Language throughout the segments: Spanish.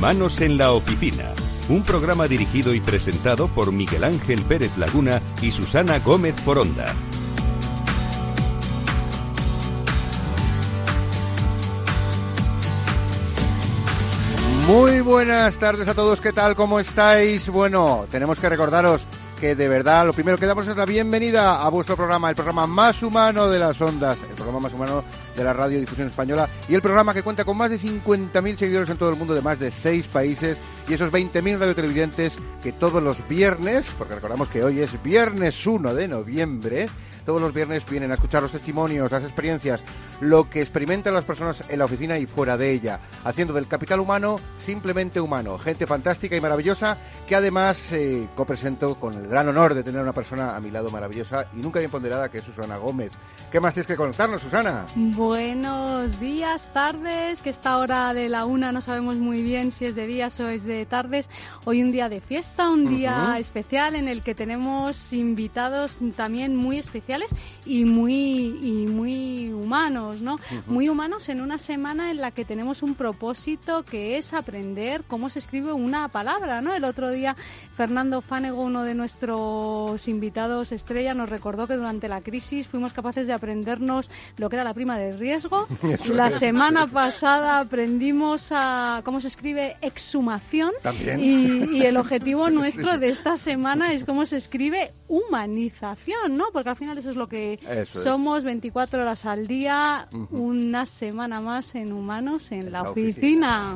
Humanos en la Oficina, un programa dirigido y presentado por Miguel Ángel Pérez Laguna y Susana Gómez Foronda. Muy buenas tardes a todos, ¿qué tal? ¿Cómo estáis? Bueno, tenemos que recordaros que de verdad lo primero que damos es la bienvenida a vuestro programa, el programa más humano de las ondas, el programa más humano de la radiodifusión española y el programa que cuenta con más de 50.000 seguidores en todo el mundo de más de 6 países y esos 20.000 radiotelevidentes que todos los viernes, porque recordamos que hoy es viernes 1 de noviembre, todos los viernes vienen a escuchar los testimonios, las experiencias, lo que experimentan las personas en la oficina y fuera de ella, haciendo del capital humano simplemente humano. Gente fantástica y maravillosa que además copresento con el gran honor de tener una persona a mi lado maravillosa y nunca bien ponderada que es Susana Gómez. ¿Qué más tienes que contarnos, Susana? Buenos días, tardes, que esta hora de la una no sabemos muy bien si es de días o es de tardes. Hoy un día de fiesta, un día especial en el que tenemos invitados también muy especiales y muy humanos, ¿no? Muy humanos en una semana en la que tenemos un propósito que es aprender cómo se escribe una palabra, ¿no? El otro día Fernando Fanego, uno de nuestros invitados estrella, nos recordó que durante la crisis fuimos capaces de aprendernos lo que era la prima de riesgo. La semana pasada aprendimos a cómo se escribe exhumación y el objetivo nuestro de esta semana es cómo se escribe humanización, ¿no? Porque al final eso es lo que somos 24 horas al día, una semana más en Humanos en la Oficina.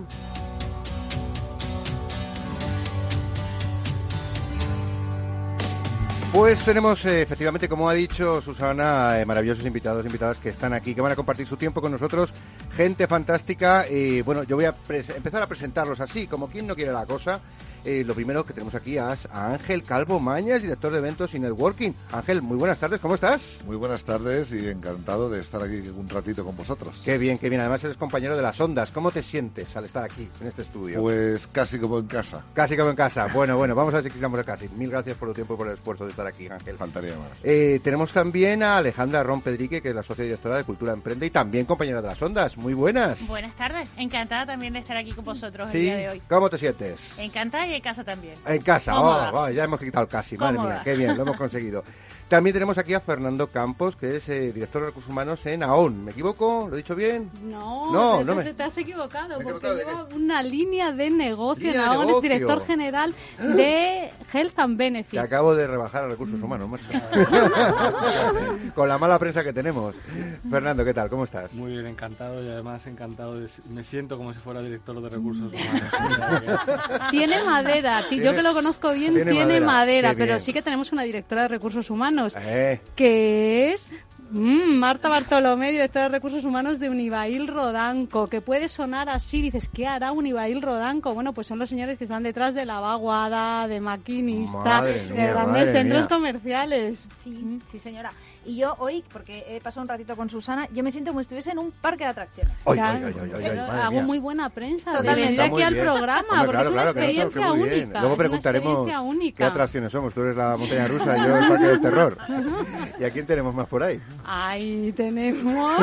Pues tenemos, efectivamente, como ha dicho Susana, maravillosos invitados e invitadas que están aquí, que van a compartir su tiempo con nosotros, gente fantástica. Bueno, yo voy a empezar a presentarlos así, como quien no quiere la cosa. Lo primero que tenemos aquí es a Ángel Calvo Mañas, director de eventos y networking. Ángel, muy buenas tardes, ¿cómo estás? Muy buenas tardes y encantado de estar aquí un ratito con vosotros. Qué bien, qué bien. Además eres compañero de las ondas. ¿Cómo te sientes al estar aquí, en este estudio? Pues casi como en casa. Casi como en casa. Bueno, vamos a ver si quitamos casi. Mil gracias por tu tiempo y por el esfuerzo de estar aquí, Ángel. Faltaría más. Tenemos también a Alejandra Ron Pedrique, que es la socia directora de Cultura Emprende y también compañera de las ondas. Muy buenas. Buenas tardes. Encantada también de estar aquí con vosotros ¿Sí? el día de hoy. ¿Cómo te sientes? Encantada y en casa también. En casa, ya hemos quitado el casi, madre mía, qué bien, lo hemos conseguido. También tenemos aquí a Fernando Campos, que es director de Recursos Humanos en AON. ¿Me equivoco? ¿Lo he dicho bien? No, te has equivocado, porque lleva una línea de negocio en AON, es director general de Health and Benefits. Te acabo de rebajar a Recursos Humanos, macho. Con la mala prensa que tenemos. Fernando, ¿qué tal? ¿Cómo estás? Muy bien, encantado y además encantado. Me siento como si fuera director de Recursos Humanos. Tiene madera, yo que lo conozco bien, tiene madera, pero sí que tenemos una directora de Recursos Humanos, que es Marta Bartolomé, directora de Recursos Humanos de Unibail Rodamco, que puede sonar así, dices, ¿qué hará Unibail Rodamco? Bueno, pues son los señores que están detrás de la vaguada, de maquinista, de grandes centros comerciales. Sí, señora. Y yo hoy, porque he pasado un ratito con Susana, yo me siento como si estuviese en un parque de atracciones. Hago muy buena prensa de venir aquí al programa, Hombre, porque es una experiencia única. Luego preguntaremos qué atracciones somos. Tú eres la montaña rusa y yo el parque del terror. ¿Y a quién tenemos más por ahí? Ahí tenemos...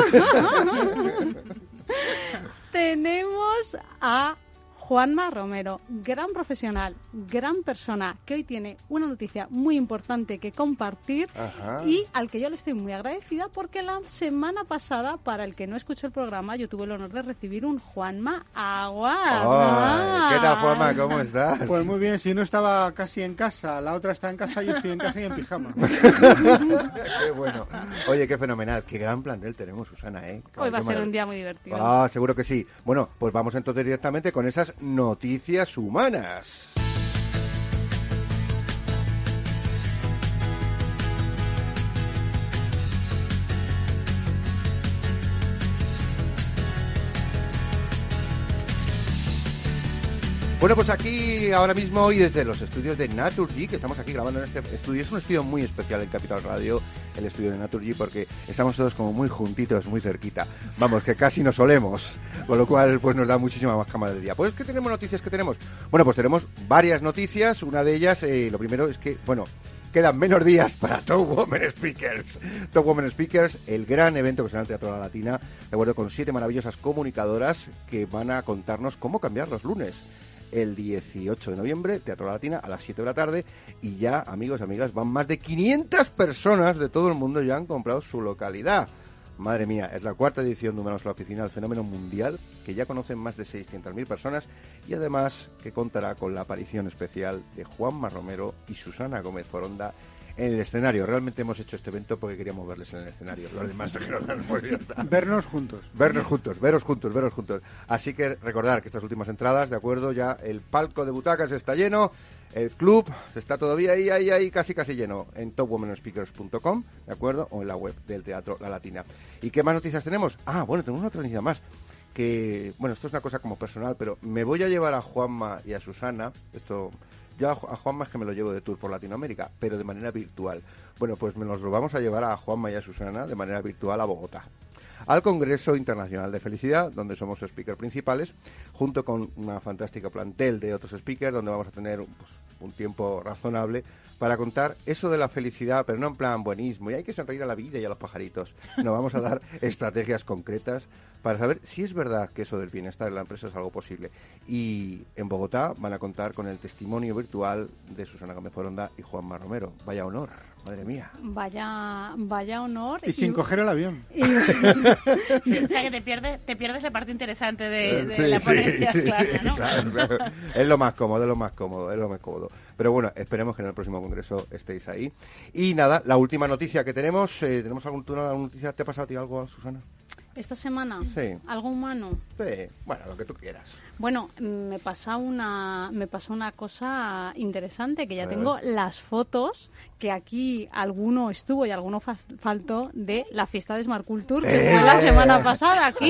tenemos a Juanma Romero, gran profesional, gran persona, que hoy tiene una noticia muy importante que compartir. Y al que yo le estoy muy agradecida porque la semana pasada, para el que no escuchó el programa, yo tuve el honor de recibir un Juanma Agua. ¿Qué tal, Juanma? ¿Cómo estás? Pues muy bien, si no estaba casi en casa, la otra está en casa, yo estoy en casa y en pijama. Qué bueno. Oye, qué fenomenal, qué gran plantel tenemos, Susana, ¿eh? Hoy va a ser un día muy divertido. Seguro que sí. Bueno, pues vamos entonces directamente con esas noticias humanas. Bueno, pues aquí ahora mismo y desde los estudios de Naturgy, que estamos aquí grabando en este estudio, es un estudio muy especial en Capital Radio, el estudio de Naturgy, porque estamos todos como muy juntitos, muy cerquita. Vamos, que casi nos olemos, con lo cual pues nos da muchísima más camaradería. Pues ¿qué tenemos noticias que tenemos? Bueno, pues tenemos varias noticias. Una de ellas, lo primero es que, bueno, quedan menos días para Top Women Speakers. Top Women Speakers, el gran evento que será en el Teatro La Latina, de acuerdo con 7 maravillosas comunicadoras que van a contarnos cómo cambiar los lunes. el 18 de noviembre, Teatro La Latina, a las 7 de la tarde. Y ya, amigos, amigas, van más de 500 personas de todo el mundo ya han comprado su localidad. Madre mía, es la 4ª edición de Humanos a la Oficina, el fenómeno mundial, que ya conocen más de 600.000 personas y además que contará con la aparición especial de Juanma Romero y Susana Gómez Foronda en el escenario. Realmente hemos hecho este evento porque queríamos verles en el escenario. Los demás no quiero vernos juntos. Veros juntos. Así que recordar que estas últimas entradas, de acuerdo, ya el palco de butacas está lleno. El club está todavía ahí casi lleno en topwomenspeakers.com, ¿de acuerdo? O en la web del Teatro La Latina. ¿Y qué más noticias tenemos? Tenemos una otra noticia más. Que, esto es una cosa como personal, pero me voy a llevar a Juanma y a Susana. Yo a Juanma es que me lo llevo de tour por Latinoamérica, pero de manera virtual. Bueno, pues nos lo vamos a llevar a Juanma y a Susana de manera virtual a Bogotá, al Congreso Internacional de Felicidad, donde somos speakers principales, junto con una fantástica plantel de otros speakers, donde vamos a tener un tiempo razonable para contar eso de la felicidad, pero no en plan buenismo, y hay que sonreír a la vida y a los pajaritos. Nos vamos a dar estrategias concretas para saber si es verdad que eso del bienestar en la empresa es algo posible. Y en Bogotá van a contar con el testimonio virtual de Susana Gómez Foronda y Juanma Romero. Vaya honor. Madre mía. Vaya honor. Y sin coger el avión. O sea que te pierdes la parte interesante de la ponencia, ¿no? Claro. Es lo más cómodo. Pero bueno, esperemos que en el próximo congreso estéis ahí. Y nada, la última noticia que tenemos. ¿Tenemos alguna noticia? ¿Te ha pasado a ti algo, Susana? ¿Esta semana? Sí. ¿Algo humano? Sí, lo que tú quieras. Bueno, me pasa una cosa interesante, que ya tengo las fotos, que aquí alguno estuvo y alguno faltó, de la fiesta de Smart Culture, que fue la semana pasada. Aquí,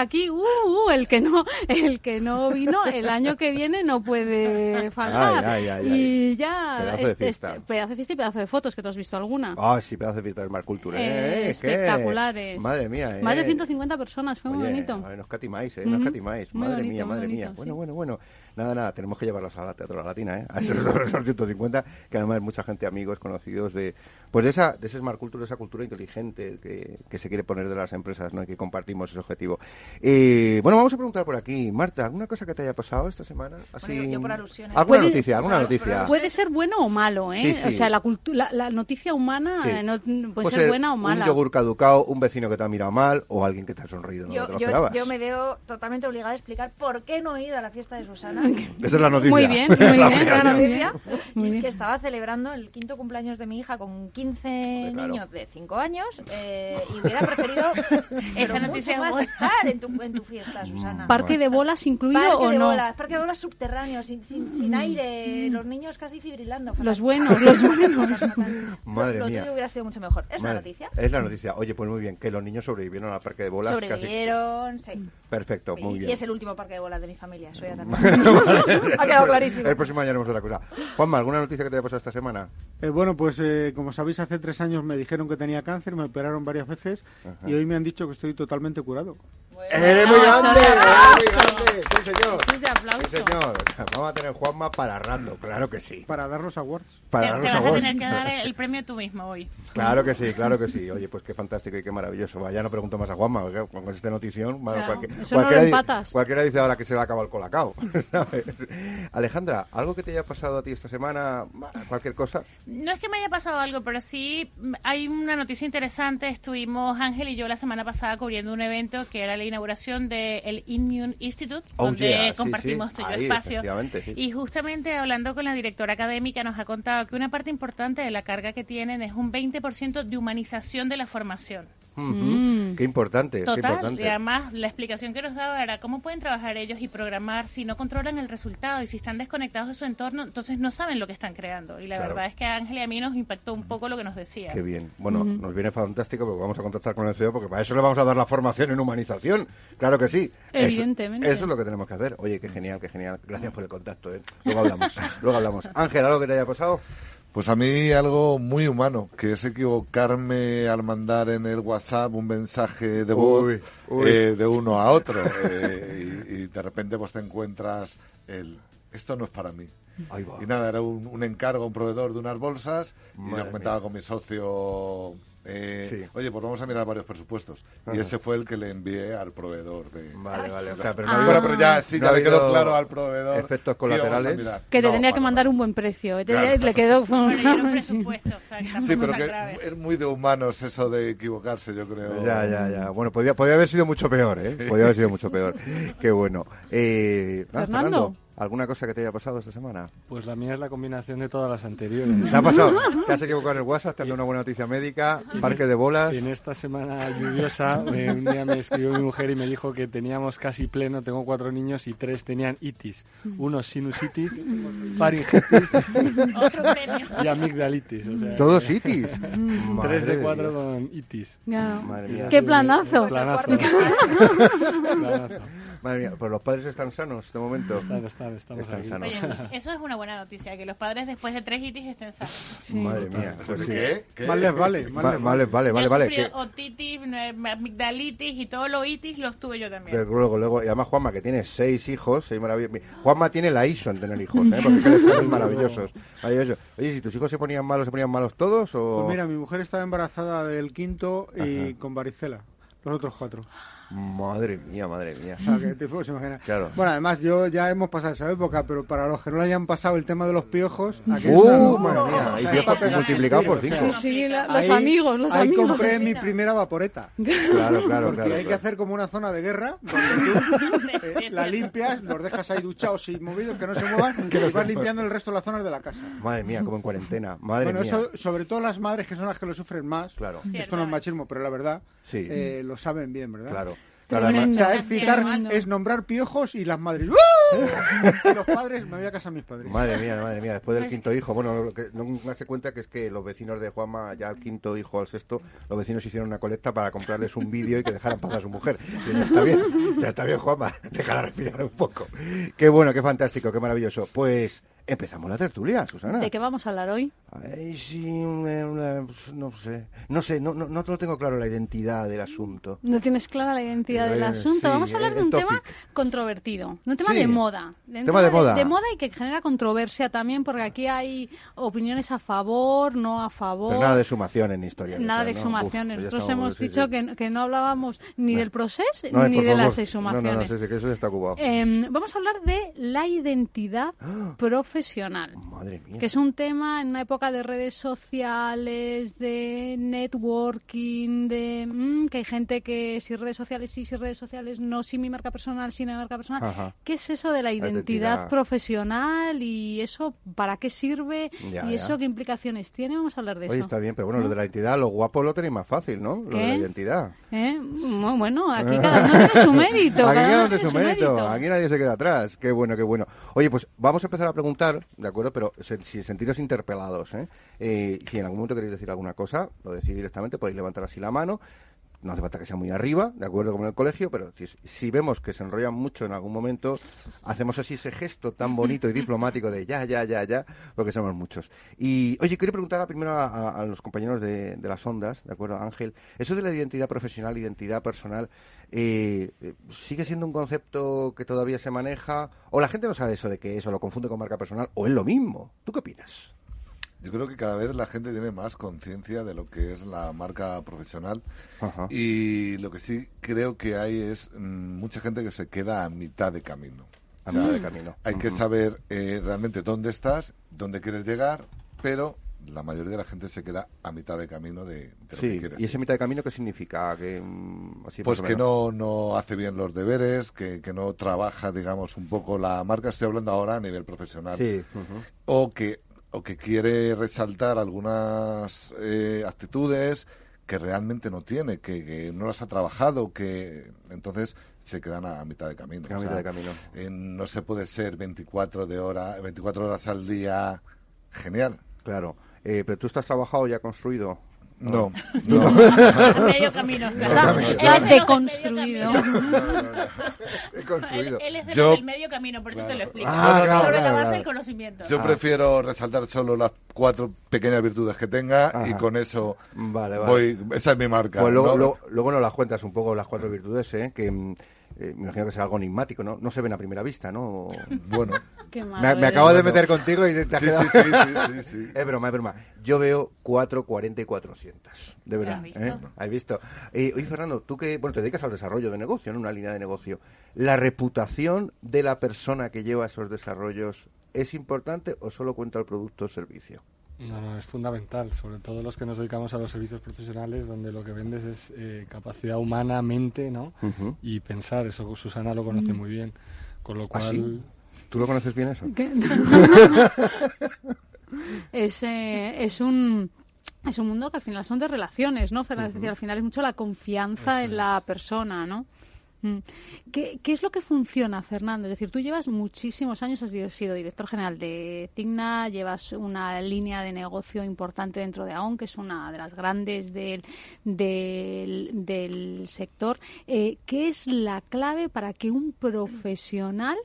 el que no vino, el año que viene no puede faltar. Y ya, pedazo de fiesta y pedazo de fotos, que tú has visto alguna. Sí, pedazo de fiesta de Smart Culture. Espectaculares. Madre mía. Más de 150 personas, fue muy bonito. No escatimáis, no escatimáis. Madre mía. Sí. Bueno. Nada, tenemos que llevarlos a la Teatro La Latina, a esos 150, que además mucha gente, amigos, conocidos de ese Smart Culture, de esa cultura inteligente que se quiere poner de las empresas, ¿no? Y que compartimos ese objetivo. Vamos a preguntar por aquí, Marta, ¿alguna cosa que te haya pasado esta semana? Así, yo por alusiones. ¿Alguna noticia? Puede ser bueno o malo, ¿eh? Sí. O sea, la noticia humana puede ser buena o mala. Un yogur caducado, un vecino que te ha mirado mal o alguien que te ha sonreído. Yo me veo totalmente obligada a explicar por qué no he ido a la fiesta de Susana. Esa es la noticia. Muy bien. La noticia es que estaba celebrando el 5º cumpleaños de mi hija con 15 niños de 5 años y hubiera preferido esa noticia más estar en tu fiesta, Susana. ¿Parque de bolas incluido o no? Parque de bolas subterráneo, sin aire, los niños casi fibrilando. Los buenos. Madre lo mía. tuyo hubiera sido mucho mejor. ¿Es la noticia? Es la noticia. Oye, pues muy bien, que los niños sobrevivieron al parque de bolas. Sobrevivieron, sí. Perfecto, muy bien. Y es el último parque de bolas de mi familia, eso ya también. Ha quedado clarísimo. El próximo año haremos otra cosa. Juanma, ¿alguna noticia que te haya pasado esta semana? Como sabéis, hace 3 años me dijeron que tenía cáncer, me operaron varias veces. Ajá. Y hoy me han dicho que estoy totalmente curado. ¡Eres muy grande! ¡Sí, señor! Sí, señor. Vamos a tener Juanma para rato, claro que sí. Para dar los awards. Te vas a tener que dar el premio tú mismo hoy. Claro que sí. Oye, pues qué fantástico y qué maravilloso. Ya no pregunto más a Juanma, porque con esta notición... Eso no lo empatas. Cualquiera dice ahora que se le acaba el colacao. Alejandra, ¿algo que te haya pasado a ti esta semana? ¿Cualquier cosa? No es que me haya pasado algo, pero sí hay una noticia interesante. Estuvimos Ángel y yo la semana pasada cubriendo un evento que era la inauguración del Immune Institute, donde compartimos todo el espacio. Sí. Y justamente hablando con la directora académica nos ha contado que una parte importante de la carga que tienen es un 20% de humanización de la formación. Qué importante. Total, qué importante. Y además la explicación que nos daba era cómo pueden trabajar ellos y programar si no controlan el resultado y si están desconectados de su entorno, entonces no saben lo que están creando. Y la verdad es que a Ángel y a mí nos impactó un poco lo que nos decía. Qué bien. Bueno, nos viene fantástico porque vamos a contactar con el CEO porque para eso le vamos a dar la formación en humanización. Claro que sí. Evidentemente. Eso es lo que tenemos que hacer. Oye, qué genial. Gracias por el contacto. Luego hablamos. Ángel, ¿algo que te haya pasado? Pues a mí algo muy humano, que es equivocarme al mandar en el WhatsApp un mensaje de voz de uno a otro y de repente pues te encuentras esto no es para mí. Y nada, era un encargo, un proveedor de unas bolsas y yo comentaba con mi socio Oye, pues vamos a mirar varios presupuestos. Y ese fue el que le envié al proveedor. Vale. O sea, pero pero ya le quedó claro al proveedor. Efectos colaterales. Que te tenía que mandar un buen precio. Le quedó un presupuesto. Sí, pero que es muy de humanos eso de equivocarse, yo creo. Ya. Bueno, podía haber sido mucho peor, ¿eh? Podía haber sido mucho peor. Qué bueno. Fernando, ¿alguna cosa que te haya pasado esta semana? Pues la mía es la combinación de todas las anteriores. ¿Te ha pasado? ¿Te has equivocado en el WhatsApp? ¿Te has dado una buena noticia médica? ¿Parque de bolas? En esta semana lluviosa, un día me escribió mi mujer y me dijo que teníamos casi pleno, tengo 4 niños y 3 tenían itis. 1 sinusitis, faringitis y amigdalitis. O sea, ¿todos itis? 3 de 4 con itis. Madre mía. ¡Qué planazo! Planazo. Madre mía, pues los padres están sanos de momento. Están sanos. Oye, pues eso es una buena noticia, que los padres después de 3 itis estén sanos. Sí. Madre mía. Pues ¿Qué? Más les vale. Vale. Otitis, amigdalitis y todos los itis los tuve yo también. Luego, y además Juanma, que tiene 6 hijos, 6 maravillosos. Juanma tiene la ISO en tener hijos, porque les salen maravillosos. Oye, si tus hijos se ponían malos todos o... Pues mira, mi mujer estaba embarazada del quinto y con varicela. Los otros 4. Madre mía. O sea, que te puedes imaginar. Claro. Bueno, además, ya hemos pasado esa época, pero para los que no le hayan pasado el tema de los piojos... Madre mía, hay piojos multiplicado por 5. Sí, los amigos. Ahí compré mi primera vaporeta. Claro. Porque hay que hacer como una zona de guerra, donde tú la limpias, los dejas ahí duchados y movidos, que no se muevan, que los vas limpiando el resto de las zonas de la casa. Madre mía, como en cuarentena. Madre mía. Eso, sobre todo las madres, que son las que lo sufren más. Claro. Esto no es machismo, pero la verdad, sí. lo saben bien, ¿verdad? Claro. O sea, es nombrar piojos y las madres. Y los padres, me voy a casa a mis padres. Madre mía, después del quinto hijo. Bueno, no se cuenta que es que los vecinos de Juanma, ya al quinto hijo, al sexto, los vecinos hicieron una colecta para comprarles un vídeo y que dejaran pasar a su mujer. Y ya está bien, Juanma, déjala respirar un poco. Qué bueno, qué fantástico, qué maravilloso. Pues empezamos la tertulia, Susana. ¿De qué vamos a hablar hoy? Ay, sí, no sé, no te lo tengo claro la identidad del asunto. ¿No tienes clara la identidad del asunto? Sí, vamos a hablar de un tema controvertido, de un tema de moda. De moda y que genera controversia también, porque aquí hay opiniones a favor, no a favor. Pero nada de sumación en historia. Nada de exhumaciones. Nosotros hemos dicho que no hablábamos ni del proceso ni de las exhumaciones. No, que eso está ocupado. Vamos a hablar de la identidad profesional. Madre mía. Que es un tema en una época de redes sociales, de networking, que hay gente que si redes sociales sí, si redes sociales no, si mi marca personal, si no mi marca personal. Ajá. ¿Qué es eso de la identidad profesional y eso para qué sirve eso qué implicaciones tiene? Vamos a hablar de eso. Oye, está bien, pero bueno, lo de la identidad, lo guapo lo tenéis más fácil, ¿no? Lo de la identidad. Bueno, aquí cada uno tiene su mérito. Aquí cada uno tiene su mérito. Aquí nadie se queda atrás. Qué bueno, qué bueno. Oye, pues vamos a empezar a preguntar, ¿de acuerdo? Pero si sentiros interpelados, si en algún momento queréis decir alguna cosa, lo decís directamente, podéis levantar así la mano. No hace falta que sea muy arriba, ¿de acuerdo? Como en el colegio, pero si vemos que se enrollan mucho en algún momento, hacemos así ese gesto tan bonito y diplomático de ya, porque somos muchos. Y, oye, quiero preguntar primero a los compañeros de las ondas, ¿de acuerdo, Ángel? Eso de la identidad profesional, identidad personal, ¿sigue siendo un concepto que todavía se maneja? ¿O la gente no sabe eso de qué es, o lo confunde con marca personal, o es lo mismo? ¿Tú qué opinas? Yo creo que cada vez la gente tiene más conciencia de lo que es la marca profesional. Ajá. Y lo que sí creo que hay es mucha gente que se queda a mitad de camino. Hay que saber realmente dónde estás, dónde quieres llegar, pero la mayoría de la gente se queda a mitad de camino de lo que quieres. ¿Y ese mitad de camino qué significa? Pues que no hace bien los deberes, que no trabaja, digamos, un poco la marca. Estoy hablando ahora a nivel profesional. Sí. O que quiere resaltar algunas actitudes que realmente no tiene, que no las ha trabajado, que entonces se quedan a mitad de camino. No se puede ser 24 horas al día genial. Claro. Pero tú estás trabajado ya construido. No. Medio camino. Está deconstruido. He construido. Él es del medio camino, por eso te lo explico. Sobre la base del conocimiento. Yo prefiero resaltar solo las 4 pequeñas virtudes que tenga y con eso voy. Esa es mi marca. Pues luego nos las cuentas un poco las 4 virtudes, que me imagino que será algo enigmático, ¿no? No se ven a primera vista, ¿no? Bueno. Me acabo de meter contigo y te has quedado... Sí. Es broma. Yo veo 440 y 400, de verdad. ¿Has visto? Oye, Fernando, tú que te dedicas al desarrollo de negocio, ¿no? Una línea de negocio. ¿La reputación de la persona que lleva esos desarrollos es importante o solo cuenta el producto o servicio? No, es fundamental, sobre todo los que nos dedicamos a los servicios profesionales, donde lo que vendes es capacidad humana, mente, ¿no? Uh-huh. Y pensar, eso Susana lo conoce muy bien, con lo cual... ¿Ah, sí? ¿Tú lo conoces bien eso? Es un mundo que al final son de relaciones, ¿no, Fernando? Es decir, al final es mucho la confianza en la persona, ¿no? ¿Qué es lo que funciona, Fernando? Es decir, tú llevas muchísimos años, has sido director general de Cigna, llevas una línea de negocio importante dentro de AON, que es una de las grandes del sector. ¿Qué es la clave para que un profesional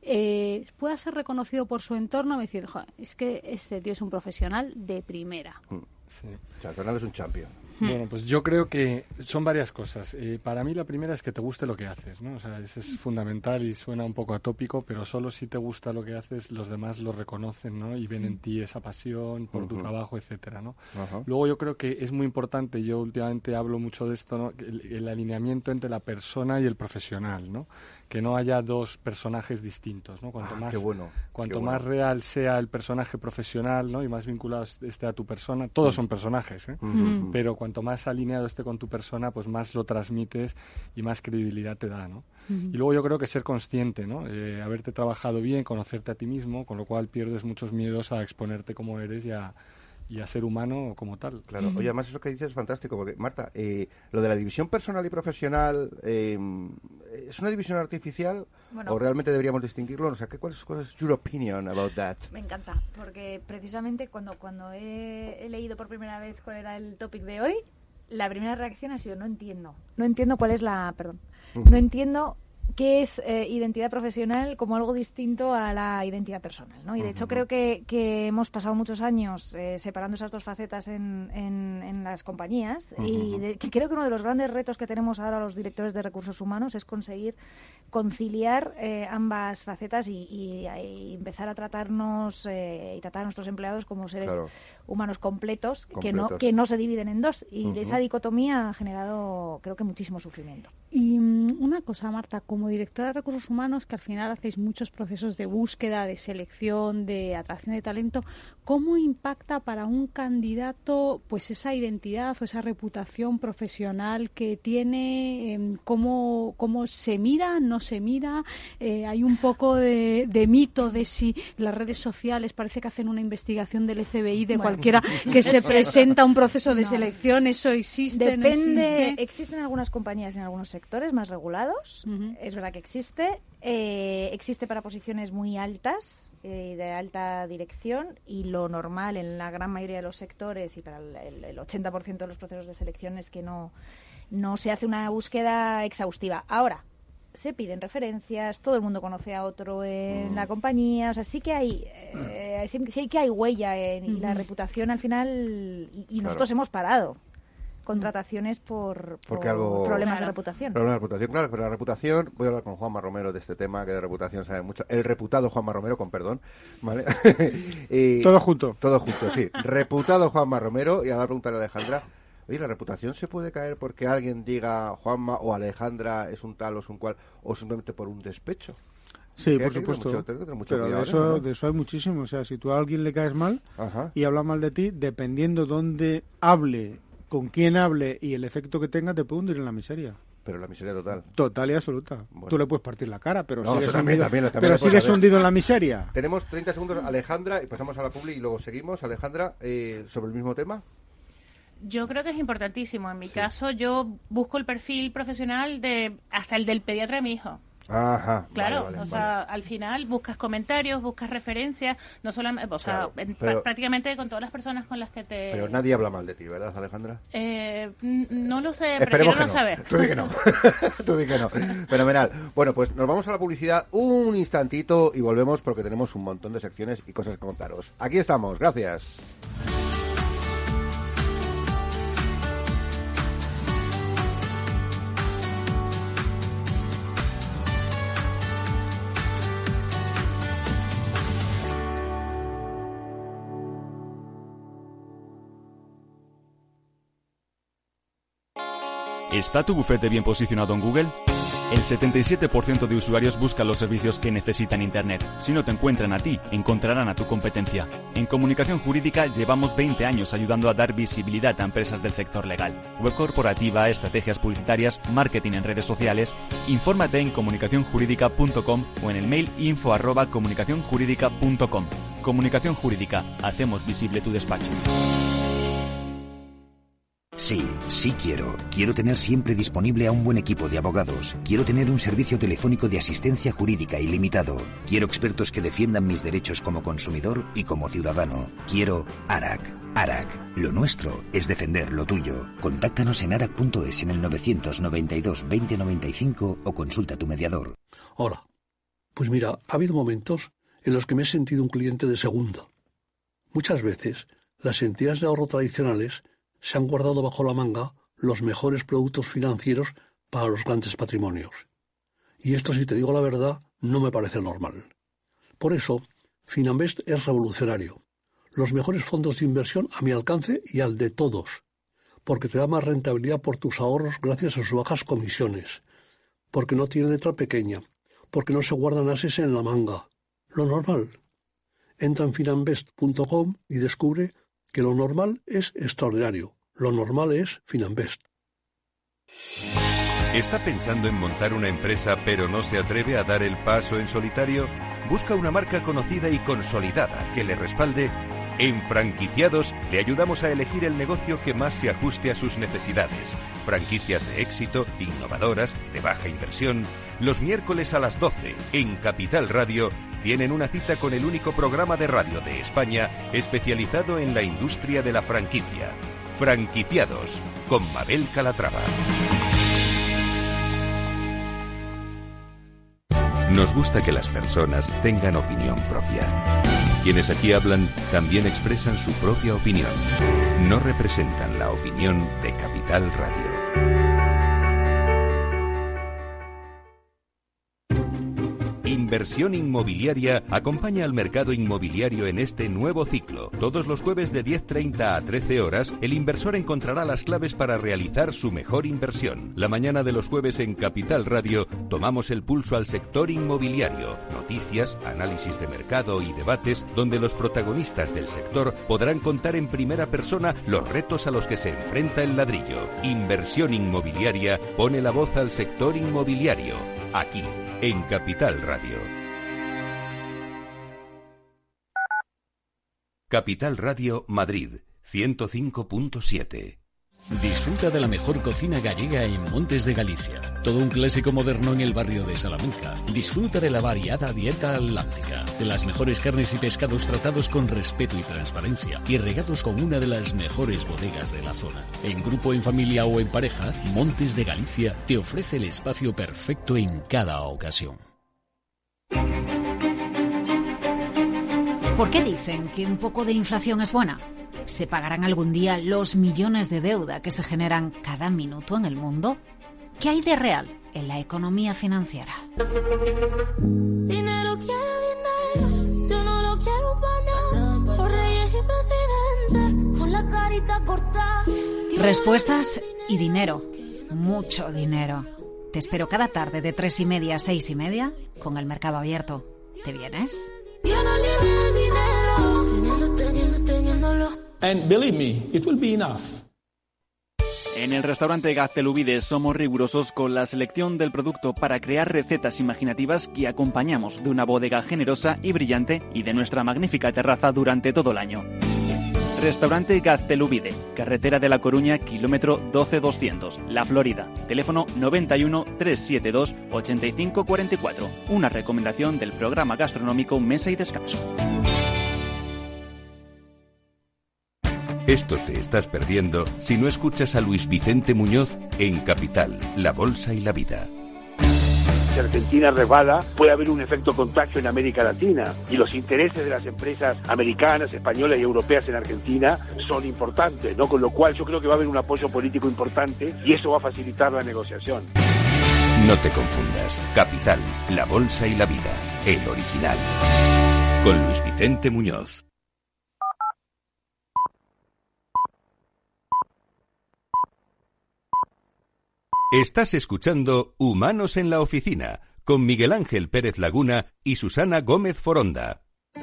pueda ser reconocido por su entorno y decir, es que este tío es un profesional de primera? Sí. O sea, Fernando es un champion. Bueno, pues yo creo que son varias cosas. Para mí la primera es que te guste lo que haces, ¿no? O sea, eso es fundamental y suena un poco atópico, pero solo si te gusta lo que haces, los demás lo reconocen, ¿no? Y ven en ti esa pasión por tu trabajo, etcétera, ¿no? Luego yo creo que es muy importante, yo últimamente hablo mucho de esto, ¿no? El alineamiento entre la persona y el profesional, ¿no? Que no haya dos personajes distintos, ¿no? Cuanto más real sea el personaje profesional, ¿no? Y más vinculado esté a tu persona, todos son personajes, ¿eh? Pero cuanto más alineado esté con tu persona, pues más lo transmites y más credibilidad te da, ¿no? Y luego yo creo que ser consciente, ¿no? Haberte trabajado bien, conocerte a ti mismo, con lo cual pierdes muchos miedos a exponerte como eres y a ser humano como tal. Claro. Oye, además eso que dices es fantástico, porque, Marta, lo de la división personal y profesional, ¿es una división artificial o realmente deberíamos distinguirlo? O sea, ¿cuál es your opinion about that? Me encanta, porque precisamente cuando he leído por primera vez cuál era el topic de hoy, la primera reacción ha sido, no entiendo cuál es no entiendo qué es identidad profesional como algo distinto a la identidad personal, ¿no? Y de hecho creo que hemos pasado muchos años separando esas dos facetas en las compañías y creo que uno de los grandes retos que tenemos ahora los directores de recursos humanos es conseguir conciliar ambas facetas y empezar a tratarnos y tratar a nuestros empleados como seres humanos completos. Que no se dividen en dos, y esa dicotomía ha generado, creo que, muchísimo sufrimiento. Y una cosa, Marta, como directora de recursos humanos, que al final hacéis muchos procesos de búsqueda, de selección, de atracción de talento, ¿cómo impacta para un candidato pues esa identidad o esa reputación profesional que tiene? ¿Cómo se mira, no se mira? Hay un poco de mito de si las redes sociales parece que hacen una investigación del FBI de cualquiera que se presenta a un proceso de selección. ¿Eso existe? Depende, ¿no existe? Existen algunas compañías en algunos sectores más regulados, es verdad que existe para posiciones muy altas, de alta dirección, y lo normal en la gran mayoría de los sectores y para el 80% de los procesos de selección es que no se hace una búsqueda exhaustiva. Ahora, se piden referencias, todo el mundo conoce a otro en la compañía, o sea, sí que hay huella y la reputación al final, y nosotros hemos parado contrataciones por problemas de reputación. Problemas de reputación, claro, pero la reputación, voy a hablar con Juanma Romero de este tema, que de reputación sabe mucho. El reputado Juanma Romero, con perdón, ¿vale? Todo junto, sí. Reputado Juanma Romero, y ahora preguntarle a Alejandra, oye, ¿la reputación se puede caer porque alguien diga Juanma o Alejandra es un tal o es un cual, o simplemente por un despecho? Sí, por supuesto. Pero de eso hay muchísimo. O sea, si tú a alguien le caes mal y habla mal de ti, dependiendo dónde hable, con quién hable y el efecto que tenga, te puede hundir en la miseria. Pero la miseria total. Total y absoluta. Bueno. Tú le puedes partir la cara, pero sigues sigues hundido en la miseria. Tenemos 30 segundos, Alejandra, y pasamos a la publi y luego seguimos. Alejandra, sobre el mismo tema. Yo creo que es importantísimo. En mi caso, yo busco el perfil profesional hasta el del pediatra de mi hijo. Ajá. Claro, sea, al final buscas comentarios, buscas referencias, no solamente, prácticamente con todas las personas con las que te... Pero nadie habla mal de ti, ¿verdad, Alejandra? No lo sé, prefiero no saber. Tú di que no. Tú di que no. Fenomenal. Bueno, pues nos vamos a la publicidad un instantito y volvemos porque tenemos un montón de secciones y cosas que contaros. Aquí estamos, gracias. ¿Está tu bufete bien posicionado en Google? El 77% de usuarios buscan los servicios que necesitan Internet. Si no te encuentran a ti, encontrarán a tu competencia. En Comunicación Jurídica llevamos 20 años ayudando a dar visibilidad a empresas del sector legal. Web corporativa, estrategias publicitarias, marketing en redes sociales. Infórmate en comunicacionjurídica.com o en el mail info@comunicacionjurídica.com. Comunicación Jurídica. Hacemos visible tu despacho. Sí quiero. Quiero tener siempre disponible a un buen equipo de abogados. Quiero tener un servicio telefónico de asistencia jurídica ilimitado. Quiero expertos que defiendan mis derechos como consumidor y como ciudadano. Quiero ARAC. ARAC. Lo nuestro es defender lo tuyo. Contáctanos en arac.es en el 992 2095 o consulta a tu mediador. Hola. Pues mira, ha habido momentos en los que me he sentido un cliente de segunda. Muchas veces, las entidades de ahorro tradicionales se han guardado bajo la manga los mejores productos financieros para los grandes patrimonios. Y esto, si te digo la verdad, no me parece normal. Por eso, Finanbest es revolucionario. Los mejores fondos de inversión a mi alcance y al de todos. Porque te da más rentabilidad por tus ahorros gracias a sus bajas comisiones. Porque no tiene letra pequeña. Porque no se guardan ases en la manga. Lo normal. Entra en finanbest.com y descubre que lo normal es extraordinario. Lo normal es Finanbest. ¿Está pensando en montar una empresa pero no se atreve a dar el paso en solitario? ¿Busca una marca conocida y consolidada que le respalde? En Franquiciados le ayudamos a elegir el negocio que más se ajuste a sus necesidades. Franquicias de éxito, innovadoras, de baja inversión. Los miércoles a las 12 en Capital Radio tienen una cita con el único programa de radio de España especializado en la industria de la franquicia. Franquiciados, con Mabel Calatrava. Nos gusta que las personas tengan opinión propia. Quienes aquí hablan también expresan su propia opinión. No representan la opinión de Capital Radio. Inversión Inmobiliaria acompaña al mercado inmobiliario en este nuevo ciclo. Todos los jueves de 10:30 a 13 horas, el inversor encontrará las claves para realizar su mejor inversión. La mañana de los jueves en Capital Radio tomamos el pulso al sector inmobiliario. Noticias, análisis de mercado y debates donde los protagonistas del sector podrán contar en primera persona los retos a los que se enfrenta el ladrillo. Inversión Inmobiliaria pone la voz al sector inmobiliario. Aquí, en Capital Radio. Capital Radio Madrid, 105.7. Disfruta de la mejor cocina gallega en Montes de Galicia. Todo un clásico moderno en el barrio de Salamanca. Disfruta de la variada dieta atlántica, de las mejores carnes y pescados tratados con respeto y transparencia y regados con una de las mejores bodegas de la zona. En grupo, en familia o en pareja, Montes de Galicia te ofrece el espacio perfecto en cada ocasión. ¿Por qué dicen que un poco de inflación es buena? ¿Se pagarán algún día los millones de deuda que se generan cada minuto en el mundo? ¿Qué hay de real en la economía financiera? Dinero quiere dinero, yo no lo quiero para nada. Por reyes y presidentes, con la carita cortada. Respuestas y dinero, mucho dinero. Te espero cada tarde de 3:30 a 6:30 con El Mercado Abierto. ¿Te vienes? Yo no libro el dinero, teniéndolo. And believe me, it will be enough. En el restaurante Gaztelubides somos rigurosos con la selección del producto para crear recetas imaginativas que acompañamos de una bodega generosa y brillante y de nuestra magnífica terraza durante todo el año. Restaurante Gaztelubide, carretera de La Coruña, kilómetro 12200, La Florida. Teléfono 91 372 8544. Una recomendación del programa gastronómico Mesa y Descanso. Esto te estás perdiendo si no escuchas a Luis Vicente Muñoz en Capital, La Bolsa y la Vida. Si Argentina resbala, puede haber un efecto contagio en América Latina y los intereses de las empresas americanas, españolas y europeas en Argentina son importantes, ¿no? Con lo cual yo creo que va a haber un apoyo político importante y eso va a facilitar la negociación. No te confundas. Capital, La Bolsa y la Vida, el original. Con Luis Vicente Muñoz. Estás escuchando Humanos en la Oficina, con Miguel Ángel Pérez Laguna y Susana Gómez Foronda.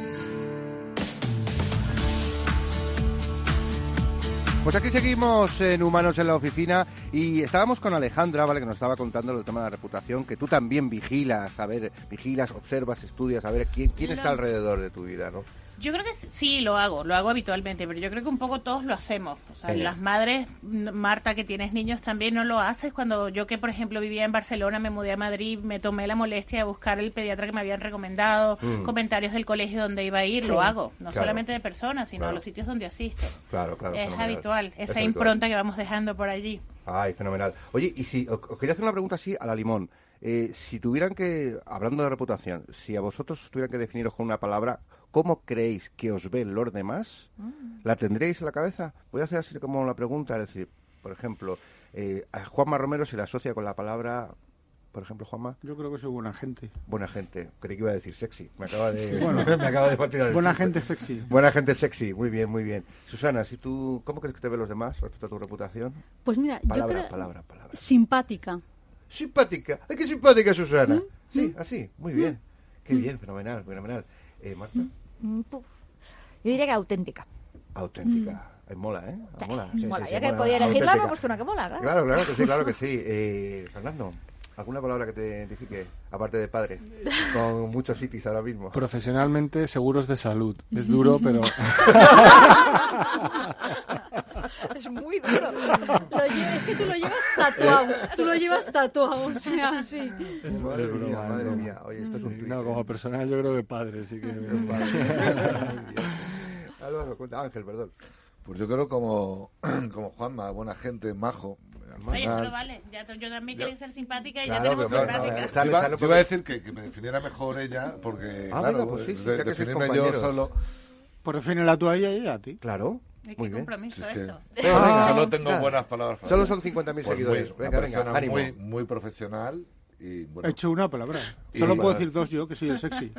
Pues aquí seguimos en Humanos en la Oficina y estábamos con Alejandra, ¿vale? Que nos estaba contando el tema de la reputación, que tú también vigilas, observas, estudias, a ver quién está alrededor de tu vida, ¿no? Yo creo que sí, lo hago habitualmente, pero yo creo que un poco todos lo hacemos. O sea, las madres, Marta, que tienes niños, también no lo haces. Cuando yo, que por ejemplo vivía en Barcelona, me mudé a Madrid, me tomé la molestia de buscar el pediatra que me habían recomendado, comentarios del colegio donde iba a ir, lo hago. No solamente de personas, sino a los sitios donde asisto. Claro. Es habitual, esa impronta que vamos dejando por allí. Ay, fenomenal. Oye, y si os quería hacer una pregunta así a la limón. Si tuvieran que, hablando de reputación, si a vosotros tuvieran que definiros con una palabra, ¿cómo creéis que os ven los demás? ¿La tendréis en la cabeza? Voy a hacer así como la pregunta, es decir, por ejemplo, a Juanma Romero se le asocia con la palabra, por ejemplo, Juanma. Yo creo que soy buena gente. Buena gente. Creí que iba a decir sexy. Me acaba de partir el buena chiste. Gente sexy. Buena gente sexy. Muy bien, muy bien. Susana, si tú, ¿cómo crees que te ven los demás respecto a tu reputación? Pues mira, palabra. Simpática. Simpática. ¡Ay, qué simpática, Susana! Sí, así. Muy bien. Qué bien, fenomenal. ¿Marta? Yo diría que auténtica. Auténtica. Mola, ¿eh? Mola. Sí, mola. Sí, ya que mola. podía elegirla, me he puesto una que mola, claro. Claro que sí. Fernando, ¿alguna palabra que te identifique, aparte de padre? Con muchos itis ahora mismo. Profesionalmente, seguros de salud. Es duro, pero... Es muy duro. Es que tú lo llevas tatuado. O sea, sí. Madre mía. Oye, esto es un No, como personal yo creo que padre, sí que... Álvaro, cuenta. Ángel, perdón. Pues yo creo como Juanma, buena gente, majo. Oye, eso no vale. Yo también quería ser simpática y ya tenemos simpática. Yo iba a decir que me definiera mejor ella, porque, claro, pues sí, definirme yo solo... Pues defínela tú a ella y a ti. Claro. Qué compromiso esto. Solo tengo buenas palabras. Solo son 50.000 seguidores. Venga, ánimo. Muy profesional. Y, bueno, he hecho una palabra. Solo puedo decir dos yo, que soy el sexy.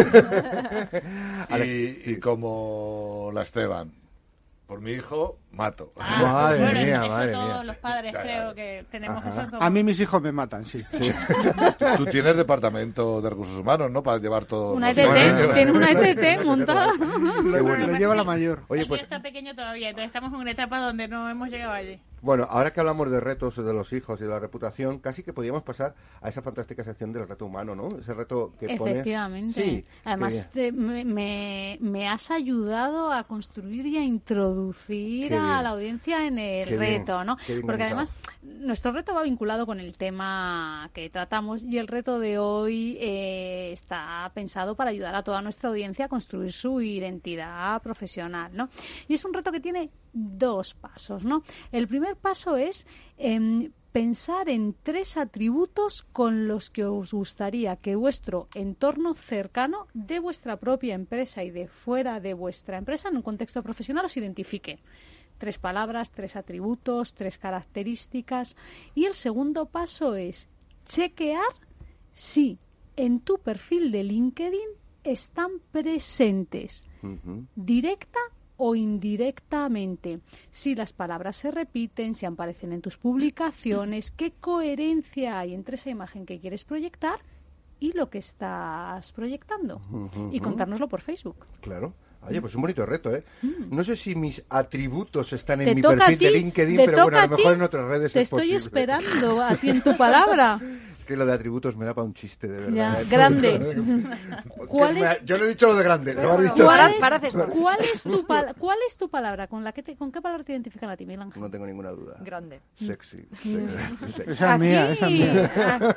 y como la Esteban. Por mi hijo, mato. Madre mía. Todos los padres creo que tenemos eso en común. A mí mis hijos me matan, sí. Tú tienes departamento de recursos humanos, ¿no? Para llevar todo. Una ETT, tiene una ETT montada. Lo lleva la mayor. Oye, pues está pequeño todavía, entonces estamos en una etapa donde no hemos llegado allí. Bueno, ahora que hablamos de retos de los hijos y de la reputación, casi que podríamos pasar a esa fantástica sección del reto humano, ¿no? Ese reto que pones... Efectivamente. Sí, además, me has ayudado a construir y a introducir a la audiencia en el reto, ¿no? Porque además, nuestro reto va vinculado con el tema que tratamos y el reto de hoy está pensado para ayudar a toda nuestra audiencia a construir su identidad profesional, ¿no? Y es un reto que tiene 2 pasos, ¿no? El primer paso es pensar en 3 atributos con los que os gustaría que vuestro entorno cercano de vuestra propia empresa y de fuera de vuestra empresa en un contexto profesional os identifique. 3 palabras, 3 atributos, 3 características. Y el segundo paso es chequear si en tu perfil de LinkedIn están presentes directa o indirectamente, si las palabras se repiten, si aparecen en tus publicaciones, qué coherencia hay entre esa imagen que quieres proyectar y lo que estás proyectando. Y contárnoslo por Facebook. Claro. Oye, pues un bonito reto, ¿eh? No sé si mis atributos están en mi perfil de LinkedIn, pero bueno, a lo mejor en otras redes te es posible. Te estoy esperando a ti en tu palabra. Que lo de atributos me da para un chiste, de verdad. Ya, grande. Yo no he dicho lo de grande. ¿Cuál es tu palabra? ¿Con qué palabra te identifican a ti, Miguel Ángel? No tengo ninguna duda. Grande. Sexy. Esa es mía.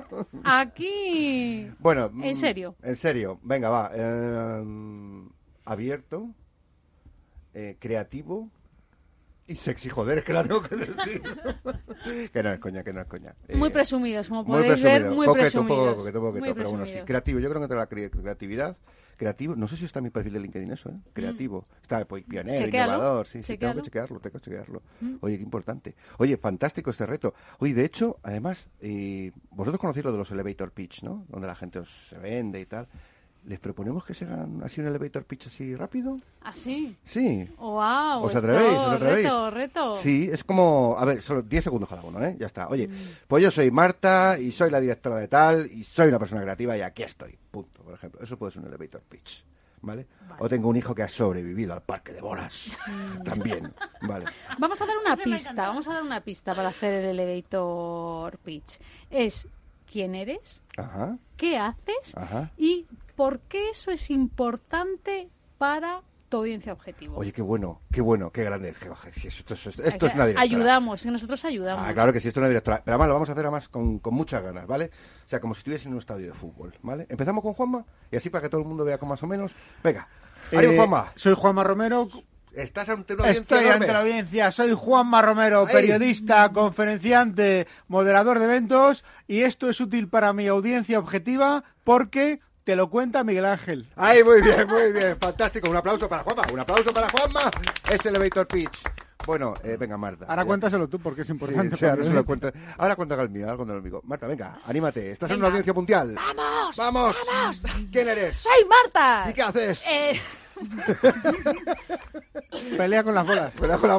Aquí. Bueno. En serio. Venga, va. Abierto, creativo y sexy, joder, es que la tengo que decir. que no es coña. Muy presumidos, como podéis ver, muy presumidos. Poquito, pero bueno, sí. Creativo, yo creo que entre la creatividad, creativo, no sé si está en mi perfil de LinkedIn eso, ¿eh? Creativo. Está pues, pionero, innovador, sí, tengo que chequearlo. Oye, qué importante. Oye, fantástico este reto. Oye, de hecho, además, vosotros conocéis lo de los elevator pitch, ¿no? Donde la gente os se vende y tal. ¿Les proponemos que se hagan así un elevator pitch así rápido? ¿Así? Sí. ¡Wow! ¿Os atrevéis? Reto. Sí, es como... A ver, solo 10 segundos cada uno, ¿eh? Ya está. Oye, pues yo soy Marta y soy la directora de tal y soy una persona creativa y aquí estoy. Punto, por ejemplo. Eso puede ser un elevator pitch, ¿vale? O tengo un hijo que ha sobrevivido al parque de bolas. También, ¿vale? Vamos a dar una pista para hacer el elevator pitch. Es quién eres, Ajá. qué haces Ajá. y por qué eso es importante para tu audiencia objetivo. Oye, qué bueno, qué grande. Esto es una directora. Ayudamos, que nosotros ayudamos. Claro que sí, esto es una directora. Pero además lo vamos a hacer además con muchas ganas, ¿vale? O sea, como si estuviese en un estadio de fútbol, ¿vale? Empezamos con Juanma y así para que todo el mundo vea con más o menos. Venga, adiós, Juanma. Soy Juanma Romero. ¿Estás ante una audiencia Estoy enorme? ante la audiencia. Soy Juanma Romero, periodista, conferenciante, moderador de eventos, y esto es útil para mi audiencia objetiva porque te lo cuenta Miguel Ángel. ¡Ay, muy bien! Fantástico. Un aplauso para Juanma. Es Elevator Pitch. Bueno, venga, Marta. Ahora cuéntaselo tú porque es importante. Sí, ahora cuéntame el mío. Marta, venga, anímate. Estás en una audiencia mundial. ¡Vamos! ¿Quién eres? ¡Soy Marta! ¿Y qué haces? Pelea con las bolas.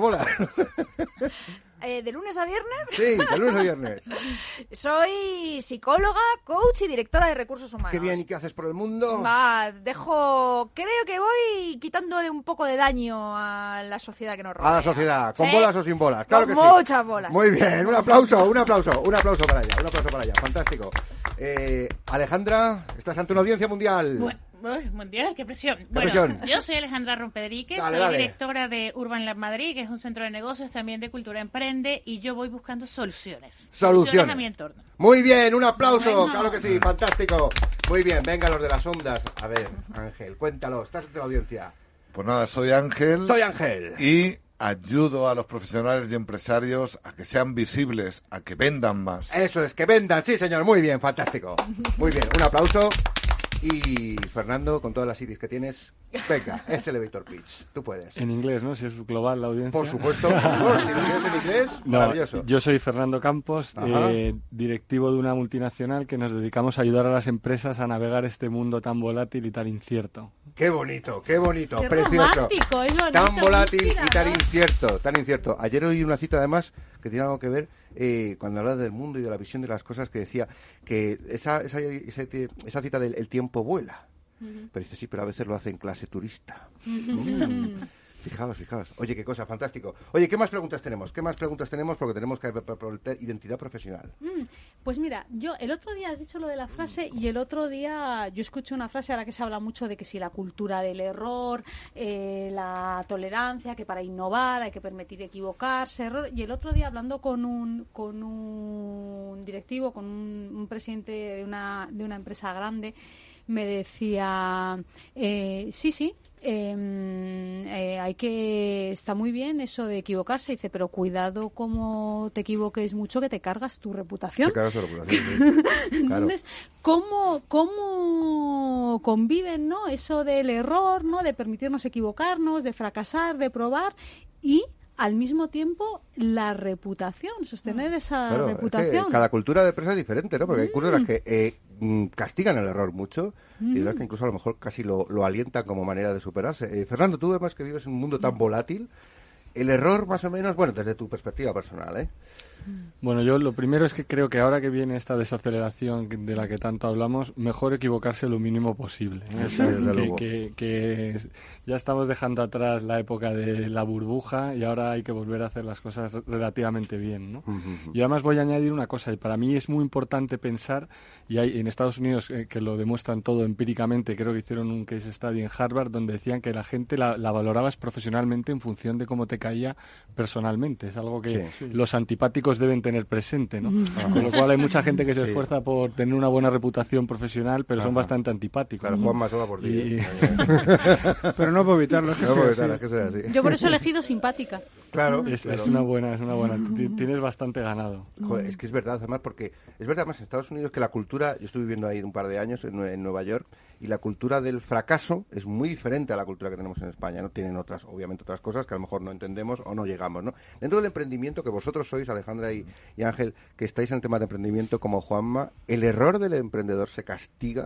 ¿De lunes a viernes? Sí, de lunes a viernes. Soy psicóloga, coach y directora de recursos humanos. Qué bien, ¿y qué haces por el mundo? Creo que voy quitándole un poco de daño a la sociedad que nos rodea. A la sociedad, ¿con ¿Sí? bolas o sin bolas? Claro con que sí. Muchas bolas. Muy bien, un aplauso para ella, fantástico. Alejandra, estás ante una audiencia mundial. Mundial, qué presión. Yo soy Alejandra Rompedrique, soy directora de Urban Lab Madrid, que es un centro de negocios, también de Cultura Emprende, y yo voy buscando soluciones a mi entorno. Muy bien, un aplauso, claro que sí, fantástico. Muy bien, venga los de las ondas. A ver, Ángel, cuéntalo, estás ante la audiencia. Pues nada, soy Ángel. Y ayudo a los profesionales y empresarios a que sean visibles, a que vendan más. Eso es, que vendan, sí señor, muy bien, fantástico. Muy bien, un aplauso. Y Fernando, con todas las cities que tienes, venga, es Elevator Pitch, tú puedes. En inglés, ¿no? Si es global la audiencia. Por supuesto, si lo quieres en inglés, maravilloso. Yo soy Fernando Campos, directivo de una multinacional que nos dedicamos a ayudar a las empresas a navegar este mundo tan volátil y tan incierto. Qué bonito, qué precioso. Romántico, es bonito, tan volátil y tan incierto. Ayer oí una cita además que tiene algo que ver cuando hablaba del mundo y de la visión de las cosas, que decía que esa cita del el tiempo vuela. Pero dice, sí, pero a veces lo hace en clase turista. Fijaos. Oye, qué cosa, fantástico. Oye, ¿qué más preguntas tenemos? Porque tenemos que ver identidad profesional. Pues mira, yo el otro día has dicho lo de la frase y el otro día yo escuché una frase ahora que se habla mucho de que si la cultura del error, la tolerancia, que para innovar hay que permitir equivocarse, y el otro día hablando con un directivo, con un presidente de una empresa grande, me decía, sí, está muy bien eso de equivocarse, dice, pero cuidado como te equivoques mucho, que te cargas tu reputación. Sí. Entonces, ¿cómo conviven, ¿no? Eso del error, ¿no? De permitirnos equivocarnos, de fracasar, de probar y al mismo tiempo la reputación, sostener esa reputación. Es que cada cultura de empresa es diferente, ¿no? Porque hay culturas que castigan el error mucho y otras que incluso a lo mejor casi lo alientan como manera de superarse. Fernando, tú además que vives en un mundo tan volátil, el error más o menos, bueno, desde tu perspectiva personal, ¿eh? Bueno, yo lo primero es que creo que ahora que viene esta desaceleración de la que tanto hablamos, mejor equivocarse lo mínimo posible, ¿eh? Que ya estamos dejando atrás la época de la burbuja y ahora hay que volver a hacer las cosas relativamente bien, ¿no? Y además voy a añadir una cosa, y para mí es muy importante pensar, y hay en Estados Unidos que lo demuestran todo empíricamente, creo que hicieron un case study en Harvard donde decían que la gente la valorabas profesionalmente en función de cómo te caía personalmente. Es algo que los antipáticos deben tener presente, ¿no? Con lo cual hay mucha gente que se esfuerza por tener una buena reputación profesional, pero son bastante antipáticos. Claro, Juanma, solo por ti. Pero no puedo evitarlo, es que sea así. Yo por eso he elegido simpática. Claro. Es una buena. Tienes bastante ganado. Joder, es que es verdad, además, porque es verdad, además, en Estados Unidos que la cultura, yo estuve viviendo ahí un par de años en Nueva York, y la cultura del fracaso es muy diferente a la cultura que tenemos en España, ¿no? Tienen obviamente otras cosas que a lo mejor no entendemos o no llegamos, ¿no? Dentro del emprendimiento, que vosotros sois, Alejandra y Ángel, que estáis en el tema de emprendimiento como Juanma, ¿el error del emprendedor se castiga?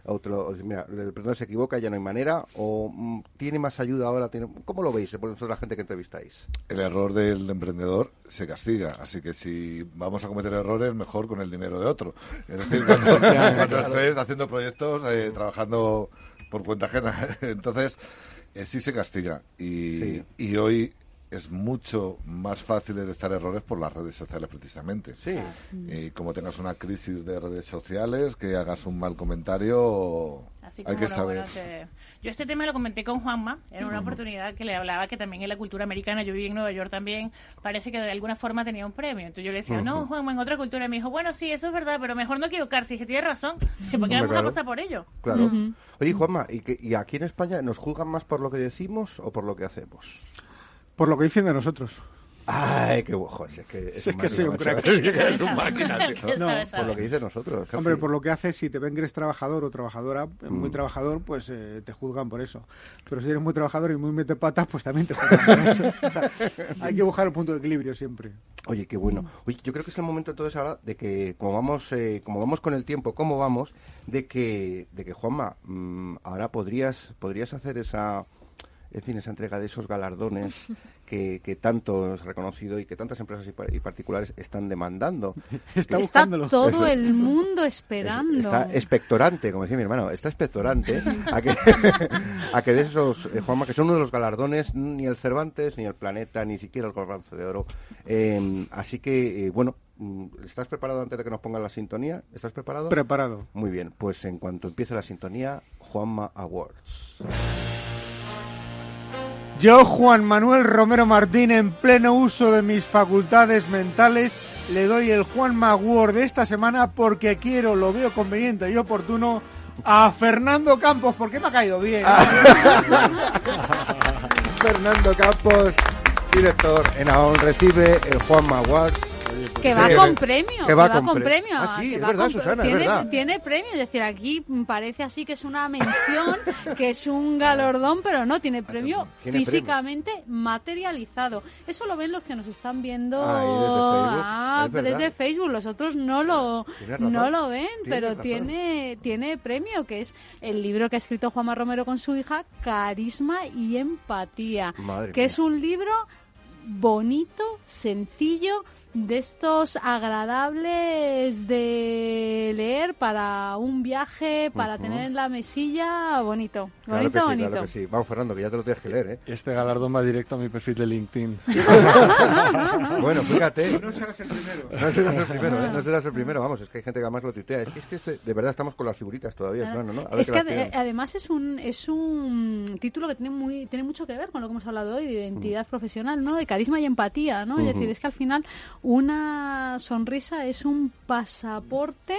mira, el emprendedor se equivoca, ya no hay manera, o tiene más ayuda ahora, ¿cómo lo veis por la gente que entrevistáis? El error del emprendedor se castiga, así que si vamos a cometer errores, mejor con el dinero de otro. Es decir, cuando estés haciendo proyectos, trabajando por cuenta ajena, entonces sí se castiga, y hoy es mucho más fácil detectar errores por las redes sociales, precisamente. Sí. Como tengas una crisis de redes sociales, que hagas un mal comentario, hay que saber. Yo este tema lo comenté con Juanma en una oportunidad que le hablaba que también en la cultura americana, yo viví en Nueva York también, parece que de alguna forma tenía un premio. Entonces yo le decía, no, Juanma, en otra cultura. Me dijo, bueno, sí, eso es verdad, pero mejor no equivocarse. Y dije, tienes razón, porque vamos a pasar por ello. Claro. Oye, Juanma, ¿y aquí en España nos juzgan más por lo que decimos o por lo que hacemos? Por lo que dicen de nosotros. Ay, qué ojo, es que soy un crack. Es un máquina, tío. No, por lo que dicen nosotros. Hombre, por lo que haces, si te ven que eres trabajador o trabajadora, muy trabajador, pues te juzgan por eso. Pero si eres muy trabajador y muy metepatas, pues también te juzgan por eso. O sea, hay que buscar un punto de equilibrio siempre. Oye, qué bueno. Oye, yo creo que es el momento entonces ahora de que, como vamos con el tiempo, de que Juanma, ahora podrías hacer esa entrega de esos galardones que tanto es reconocido y que tantas empresas y particulares están demandando. Está todo el mundo esperando. Está expectorante, como decía mi hermano, está expectorante a que de esos, Juanma, que son uno de los galardones, ni el Cervantes, ni el Planeta, ni siquiera el Golfo de Oro. Así que, bueno, ¿estás preparado antes de que nos pongan la sintonía? ¿Estás preparado? Preparado. Muy bien, pues en cuanto empiece la sintonía, Juanma Awards. Yo, Juan Manuel Romero Martín, en pleno uso de mis facultades mentales, le doy el Juanma Award de esta semana porque lo veo conveniente y oportuno, a Fernando Campos, porque me ha caído bien. Fernando Campos, director en AON, recibe el Juanma Awards. Que va con premio. Que va con premio. Ah, sí, es verdad, Susana, es verdad. Tiene premio, es decir, aquí parece así que es una mención, que es un galardón, pero no, tiene premio físicamente materializado. Eso lo ven los que nos están viendo desde Facebook. Los otros no lo ven, pero tiene premio, que es el libro que ha escrito Juanma Romero con su hija, Carisma y Empatía, que es un libro bonito, sencillo, de estos agradables de leer para un viaje, para tener en la mesilla, bonito. Claro que sí. Vamos, Fernando, que ya te lo tienes que leer, ¿eh? Este galardón va directo a mi perfil de LinkedIn. Bueno, fíjate. No serás el primero. No serás el primero, vamos, es que hay gente que además lo tuitea. Es que de verdad estamos con las figuritas todavía, ¿no? Es que además es un título que tiene mucho que ver con lo que hemos hablado hoy, de identidad profesional, ¿no? De carisma y empatía, ¿no? Es decir, es que al final una sonrisa es un pasaporte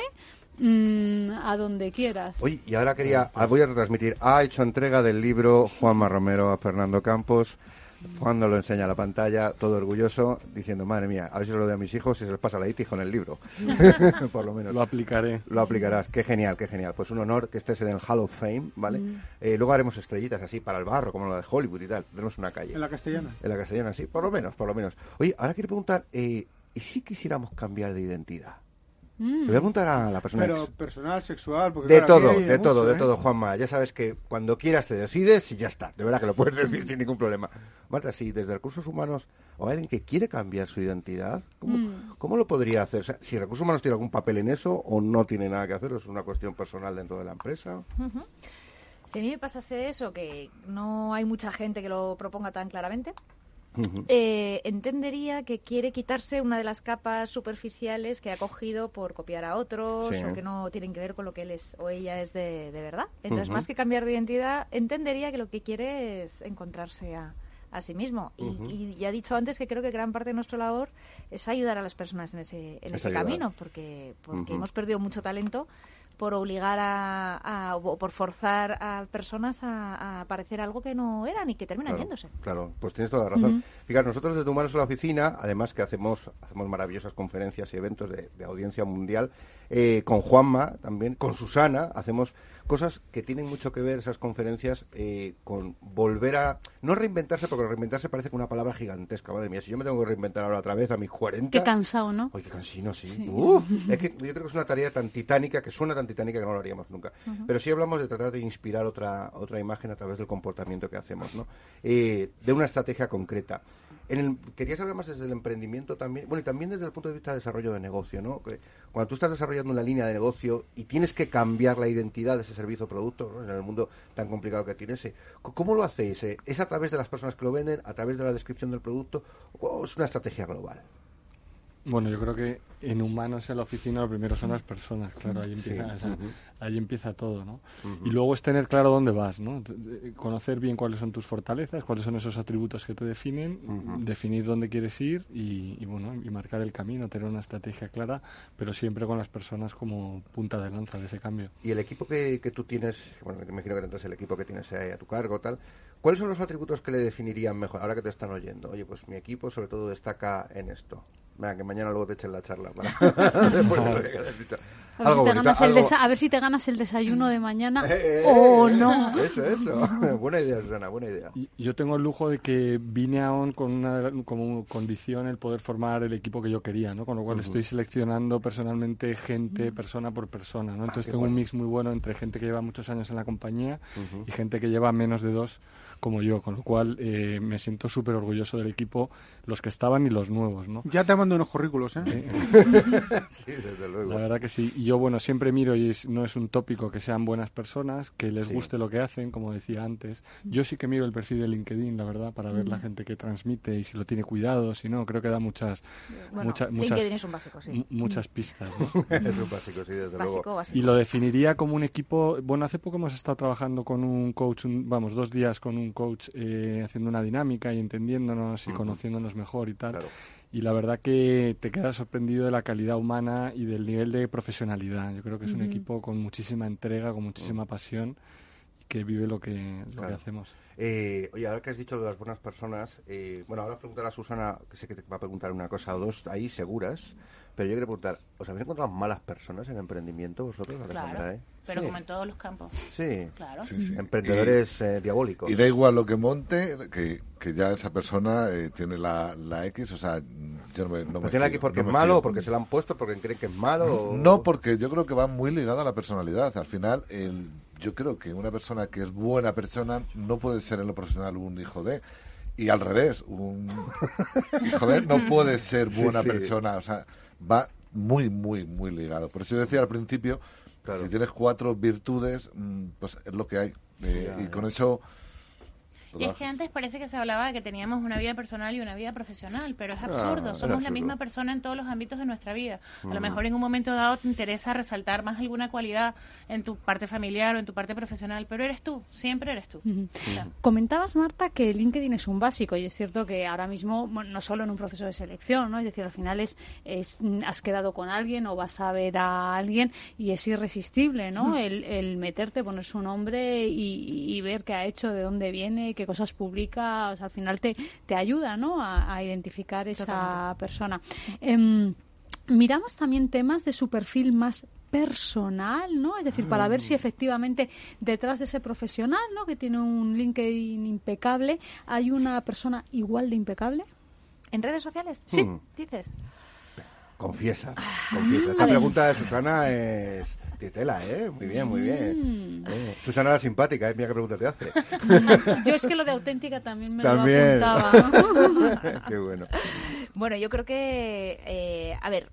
a donde quieras. Oye, y ahora voy a retransmitir, ha hecho entrega del libro Juanma Romero a Fernando Campos. Juan nos lo enseña a la pantalla, todo orgulloso, diciendo, madre mía, a ver si lo doy a mis hijos y se les pasa la itis con el libro. Por lo menos. Lo aplicaré. Lo aplicarás. Qué genial, qué genial. Pues un honor que estés en el Hall of Fame, ¿vale? Luego haremos estrellitas así para el barro, como la de Hollywood y tal. Tenemos una calle. ¿En la Castellana? En la Castellana, sí. Por lo menos. Oye, ahora quiero preguntar, ¿y si quisiéramos cambiar de identidad? Le voy a preguntar a la persona. Pero personal, sexual, porque de todo, Juanma. Ya sabes que cuando quieras te decides y ya está. De verdad que lo puedes decir sin ningún problema. Marta, si desde Recursos Humanos o alguien que quiere cambiar su identidad, ¿cómo lo podría hacer? O sea, si Recursos Humanos tiene algún papel en eso o no tiene nada que hacer, es una cuestión personal dentro de la empresa. Si a mí me pasase eso, que no hay mucha gente que lo proponga tan claramente, entendería que quiere quitarse una de las capas superficiales que ha cogido por copiar a otros o que no tienen que ver con lo que él es o ella es de verdad. Entonces, más que cambiar de identidad, entendería que lo que quiere es encontrarse a sí mismo. Y ya he dicho antes que creo que gran parte de nuestra labor es ayudar a las personas en ese camino, porque hemos perdido mucho talento por obligar o por forzar a personas a parecer algo que no eran y que terminan yéndose. Claro, pues tienes toda la razón. Fíjate, nosotros desde Humanos en la Oficina, además que hacemos maravillosas conferencias y eventos de audiencia mundial, con Juanma también, con Susana, hacemos cosas que tienen mucho que ver, esas conferencias, con volver a... No reinventarse, porque reinventarse parece que una palabra gigantesca, madre mía, si yo me tengo que reinventar ahora otra vez a mis 40... Qué cansado, ¿no? Oye, qué cansino, sí. Es que yo creo que es una tarea tan titánica, que suena tan titánica que no lo haríamos nunca. Pero sí hablamos de tratar de inspirar otra imagen a través del comportamiento que hacemos, ¿no? De una estrategia concreta. Querías hablar más desde el emprendimiento también, bueno, y también desde el punto de vista de desarrollo de negocio, ¿no? Que cuando tú estás desarrollando una línea de negocio y tienes que cambiar la identidad de ese servicio o producto, ¿no? En el mundo tan complicado que tienes, ¿cómo lo hacéis? ¿Es a través de las personas que lo venden, a través de la descripción del producto, o es una estrategia global? Bueno, yo creo que en humanos en la oficina lo primero son las personas, claro, ahí empieza, ahí empieza todo, ¿no? Y luego es tener claro dónde vas, ¿no? Conocer bien cuáles son tus fortalezas, cuáles son esos atributos que te definen, definir dónde quieres ir y marcar el camino, tener una estrategia clara, pero siempre con las personas como punta de lanza de ese cambio. Y el equipo que tú tienes, bueno, me imagino que entonces el equipo que tienes ahí a tu cargo, tal, ¿cuáles son los atributos que le definirían mejor, ahora que te están oyendo? Oye, pues mi equipo sobre todo destaca en esto. Venga, que mañana luego te echen la charla. A ver si te ganas el desayuno de mañana o no. Eso. Buena idea, Susana, buena idea. Yo tengo el lujo de que vine a ON como condición el poder formar el equipo que yo quería, ¿no? Con lo cual estoy seleccionando personalmente gente, persona por persona, ¿no? Entonces tengo un mix muy bueno entre gente que lleva muchos años en la compañía y gente que lleva menos de 2 como yo, con lo cual me siento súper orgulloso del equipo, los que estaban y los nuevos, ¿no? Ya te mando unos currículos, ¿eh? Sí, desde luego. La verdad que sí. Y yo, bueno, siempre miro, y no es un tópico, que sean buenas personas, que les guste lo que hacen, como decía antes. Yo sí que miro el perfil de LinkedIn, la verdad, para ver la gente que transmite y si lo tiene cuidado, si no, creo que da muchas LinkedIn es un básico, sí. Muchas pistas, ¿no? Es un básico, sí, desde luego. Básico. Y lo definiría como un equipo... Bueno, hace poco hemos estado trabajando con un coach, 2 días con un coach haciendo una dinámica y entendiéndonos y conociéndonos mejor y tal. Claro. Y la verdad que te quedas sorprendido de la calidad humana y del nivel de profesionalidad. Yo creo que es un equipo con muchísima entrega, con muchísima pasión y que vive lo que hacemos. Oye, ahora que has dicho de las buenas personas, ahora preguntar a Susana, que sé que te va a preguntar una cosa o dos ahí seguras, pero yo quiero preguntar, ¿os habéis encontrado malas personas en emprendimiento vosotros, Alejandra? Claro, pero como en todos los campos. Sí, claro. Sí. Emprendedores diabólicos. Y da igual lo que monte, que ya esa persona tiene la X, o sea, yo no me tiene la X porque es malo, o porque se la han puesto, porque creen que es malo. No, porque yo creo que va muy ligado a la personalidad. Al final, yo creo que una persona que es buena persona no puede ser en lo profesional un hijo de... Y al revés, un hijo de no puede ser buena persona. O sea, va muy, muy, muy ligado. Por eso yo decía al principio, si tienes 4 virtudes, pues es lo que hay. Y con eso... Y es que antes parece que se hablaba de que teníamos una vida personal y una vida profesional, pero es absurdo. Somos la misma persona en todos los ámbitos de nuestra vida. A lo mejor en un momento dado te interesa resaltar más alguna cualidad en tu parte familiar o en tu parte profesional, pero eres tú, siempre eres tú. Comentabas, Marta, que LinkedIn es un básico y es cierto que ahora mismo, no solo en un proceso de selección, ¿no? Es decir, al final has quedado con alguien o vas a ver a alguien y es irresistible, ¿no? El meterte, poner su nombre y ver qué ha hecho, de dónde viene, qué cosas publica, o sea, al final te ayuda, ¿no? a identificar esa persona. Miramos también temas de su perfil más personal, ¿no? Es decir, para ver si efectivamente detrás de ese profesional, ¿no? Que tiene un LinkedIn impecable, hay una persona igual de impecable. ¿En redes sociales? Sí. ¿Dices? Confiesa. Esta pregunta de Susana es... Titela, muy bien, muy bien. Susana era simpática, mira qué pregunta te hace. Yo es que lo de auténtica también me lo apuntaba. Qué bueno. Bueno, yo creo que,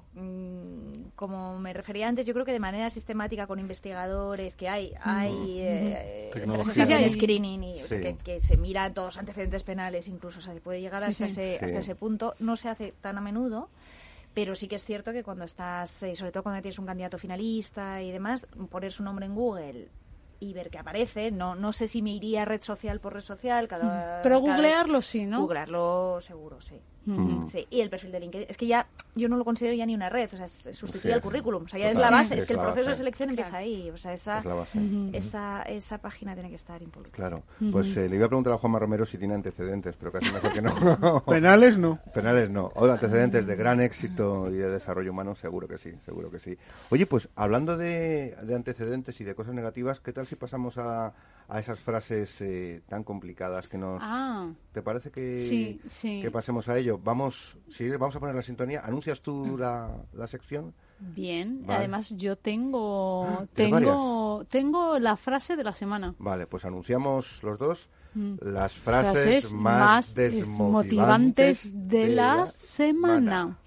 como me refería antes, yo creo que de manera sistemática con investigadores que hay empresas que hacen screening y o sea, que se miran todos los antecedentes penales, incluso, o sea, se puede llegar hasta ese punto. No se hace tan a menudo. Pero sí que es cierto que cuando estás, sobre todo cuando tienes un candidato finalista y demás, poner su nombre en Google y ver que aparece, no sé si me iría red social por red social. Pero googlearlo sí, ¿no? Googlearlo seguro, sí. Sí, y el perfil de LinkedIn. Es que ya yo no lo considero ya ni una red, o sea, sustituye al currículum. O sea, ya es la base, es que el proceso de selección empieza ahí. O sea, esa página tiene que estar involucrada. Claro. Pues le iba a preguntar a Juanma Romero si tiene antecedentes, pero casi mejor que no. Penales no. Penales no. O antecedentes de gran éxito y de desarrollo humano, seguro que sí, seguro que sí. Oye, pues hablando de antecedentes y de cosas negativas, ¿qué tal si pasamos a esas frases tan complicadas que nos... ¿Te parece que, que pasemos a ello? Vamos a poner la sintonía. ¿Anuncias tú la sección? Bien, vale. Además yo tengo la frase de la semana. Vale, pues anunciamos los dos las frases más desmotivantes de la semana.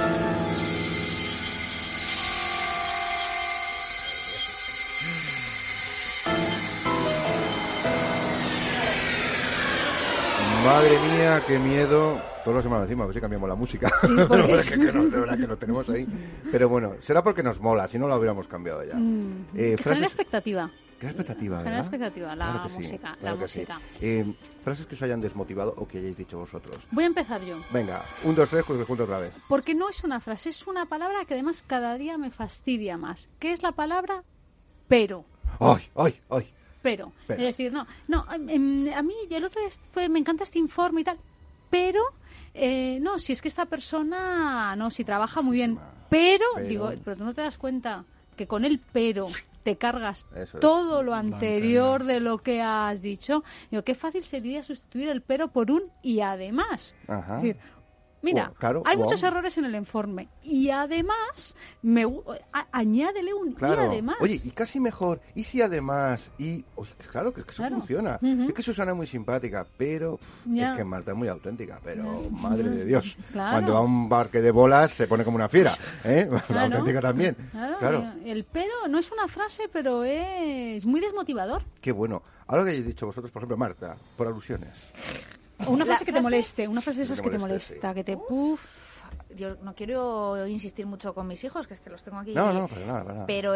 Madre mía, qué miedo. Todas las semanas decimos, a ver si cambiamos la música. Sí, porque... de verdad que lo tenemos ahí. Pero bueno, será porque nos mola, si no lo hubiéramos cambiado ya. Genera expectativa. Genera expectativa, ¿verdad? Genera expectativa, la claro música. Sí, claro la música. Sí. Frases que os hayan desmotivado o que hayáis dicho vosotros. Voy a empezar yo. Venga, 1, 2, 3, pues me junto otra vez. Porque no es una frase, es una palabra que además cada día me fastidia más. ¿Qué es la palabra pero? ¡Ay! Pero. Es decir, no, a mí el otro día me encanta este informe y tal, pero no, si es que esta persona, no, si trabaja muy bien, pero digo, pero tú no te das cuenta que con el pero te cargas todo lo anterior de lo que has dicho. Digo, qué fácil sería sustituir el pero por un y además. Ajá. Es decir, mira, hay muchos errores en el informe y además añádele un y además. Oye, y casi mejor, y si además, claro, que eso funciona. Es que Susana es muy simpática, pero es que Marta es muy auténtica, pero madre de Dios. Cuando va a un parque de bolas se pone como una fiera, auténtica también. Claro. El pero no es una frase, pero es muy desmotivador. Qué bueno. Algo que hayáis dicho vosotros, por ejemplo, Marta, por alusiones. O una frase que te moleste, una frase de esas que te molesta, sí. que te... Yo no quiero insistir mucho con mis hijos, que es que los tengo aquí. No, para nada. Pero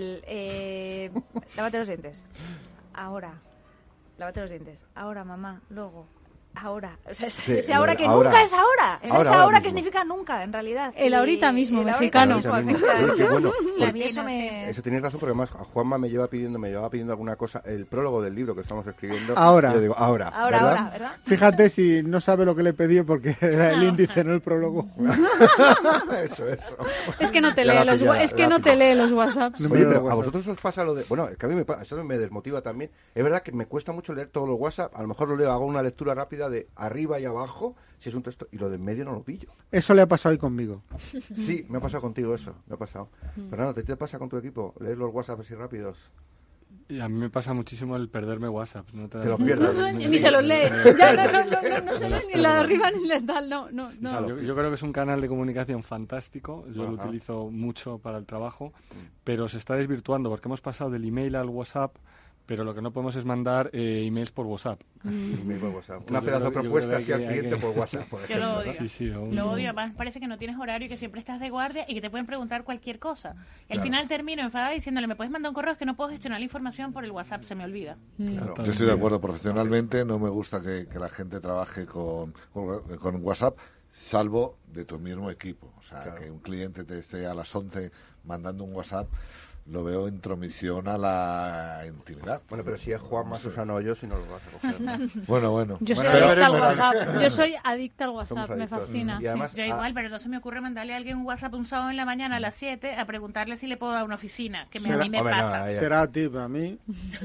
lávate los dientes. Ahora. Lávate los dientes. Ahora, mamá. Luego. Ahora. O sea, ese ahora que ahora, nunca es ahora. Es ahora que significa nunca, en realidad. El ahorita mismo, mexicano. Qué bueno. Eso tenéis razón, porque además Juanma me lleva pidiendo alguna cosa. El prólogo del libro que estamos escribiendo. Ahora. Yo digo, ahora, ¿verdad? Fíjate si no sabe lo que le pedí porque era el índice, no el prólogo. Eso. Es que no te lee los WhatsApps. Oye, pero a vosotros os pasa lo de... Bueno, es que a mí eso me desmotiva también. Es verdad que me cuesta mucho leer todos los WhatsApp. A lo mejor lo leo, hago una lectura rápida de arriba y abajo, si es un texto, y lo de en medio no lo pillo. Eso le ha pasado hoy conmigo. Sí, me ha pasado contigo eso, me ha pasado. Fernando, ¿te pasa con tu equipo? ¿Lees los WhatsApp así rápidos? Y a mí me pasa muchísimo el perderme WhatsApp. No te los pierdas. Ni se los lee. No se lee ni la de arriba ni la de tal. No. Yo creo que es un canal de comunicación fantástico. Yo lo utilizo mucho para el trabajo, pero se está desvirtuando porque hemos pasado del email al WhatsApp. Pero lo que no podemos es mandar emails por WhatsApp. Una pedazo de propuesta así al cliente por WhatsApp, por ejemplo. Yo lo odio. Lo odio. Además, parece que no tienes horario y que siempre estás de guardia y que te pueden preguntar cualquier cosa. Y al final termino enfadada diciéndole, ¿me puedes mandar un correo? Es que no puedo gestionar la información por el WhatsApp, se me olvida. Claro. Yo estoy de acuerdo. Profesionalmente no me gusta que la gente trabaje con WhatsApp, salvo de tu mismo equipo. O sea, que un cliente te esté a las 11 mandando un WhatsApp, lo veo intromisión a la intimidad. Bueno, pero si es Juanma, Susana o yo, si no lo vas a coger, ¿no? Bueno. Yo soy adicta al WhatsApp. Yo soy adicta al WhatsApp, me fascina. Y además, yo igual, pero no se me ocurre mandarle a alguien un WhatsApp un sábado en la mañana a las 7 a preguntarle si le puedo dar a una oficina, que a mí me pasa. Será a ti, para mí.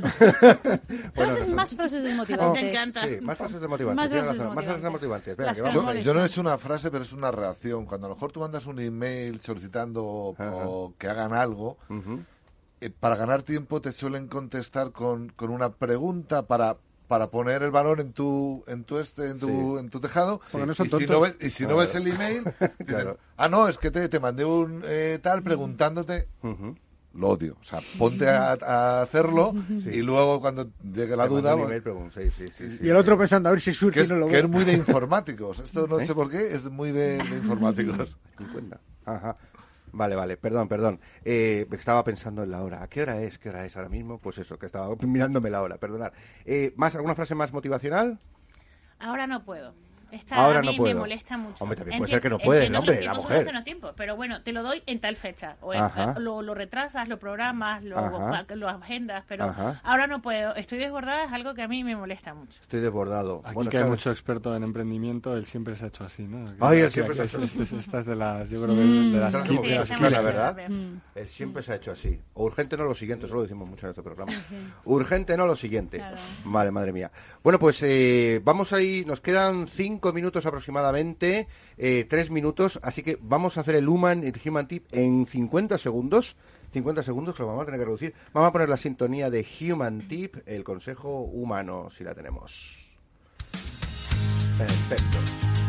Más frases desmotivantes. Me encanta. Sí, más frases desmotivantes. Más frases desmotivantes. Yo no es una frase, pero es una reacción. Cuando a lo mejor tú mandas un email solicitando o que hagan algo, para ganar tiempo te suelen contestar con una pregunta para poner el valor en tu tejado. Y si no ves el email, dicen, no, es que te mandé un tal preguntándote. Lo odio. O sea, ponte a hacerlo y luego cuando llegue la duda... Y el otro pensando, a ver si surge y no lo veo. Que es muy de informáticos. Esto no sé por qué, es muy de informáticos. Ajá. Vale, perdón. Estaba pensando en la hora. ¿A qué hora es ahora mismo? Pues eso, que estaba mirándome la hora, perdonad. ¿Alguna frase más motivacional? Ahora no puedo. Ahora a mí no puedo. me molesta mucho. Hombre, también puede ser que no puede el hombre, la mujer. No tiempo, pero bueno, te lo doy en tal fecha. O lo retrasas, lo programas, lo agendas, pero ahora no puedo. Estoy desbordada, es algo que a mí me molesta mucho. Estoy desbordado. Aquí que hay mucho experto en emprendimiento, él siempre se ha hecho así, ¿no? Ay, él siempre se ha hecho así. Esta es de las, yo creo que es de las la verdad. Él siempre se ha hecho así. O urgente no lo siguiente, eso lo decimos mucho en este programa. Urgente no lo siguiente. Claro. Vale, madre mía. Bueno, pues vamos ahí, nos quedan 5 minutos aproximadamente, 3 minutos, así que vamos a hacer el Human Tip en 50 segundos. 50 segundos que lo vamos a tener que reducir. Vamos a poner la sintonía de Human Tip, el consejo humano, si la tenemos. Perfecto.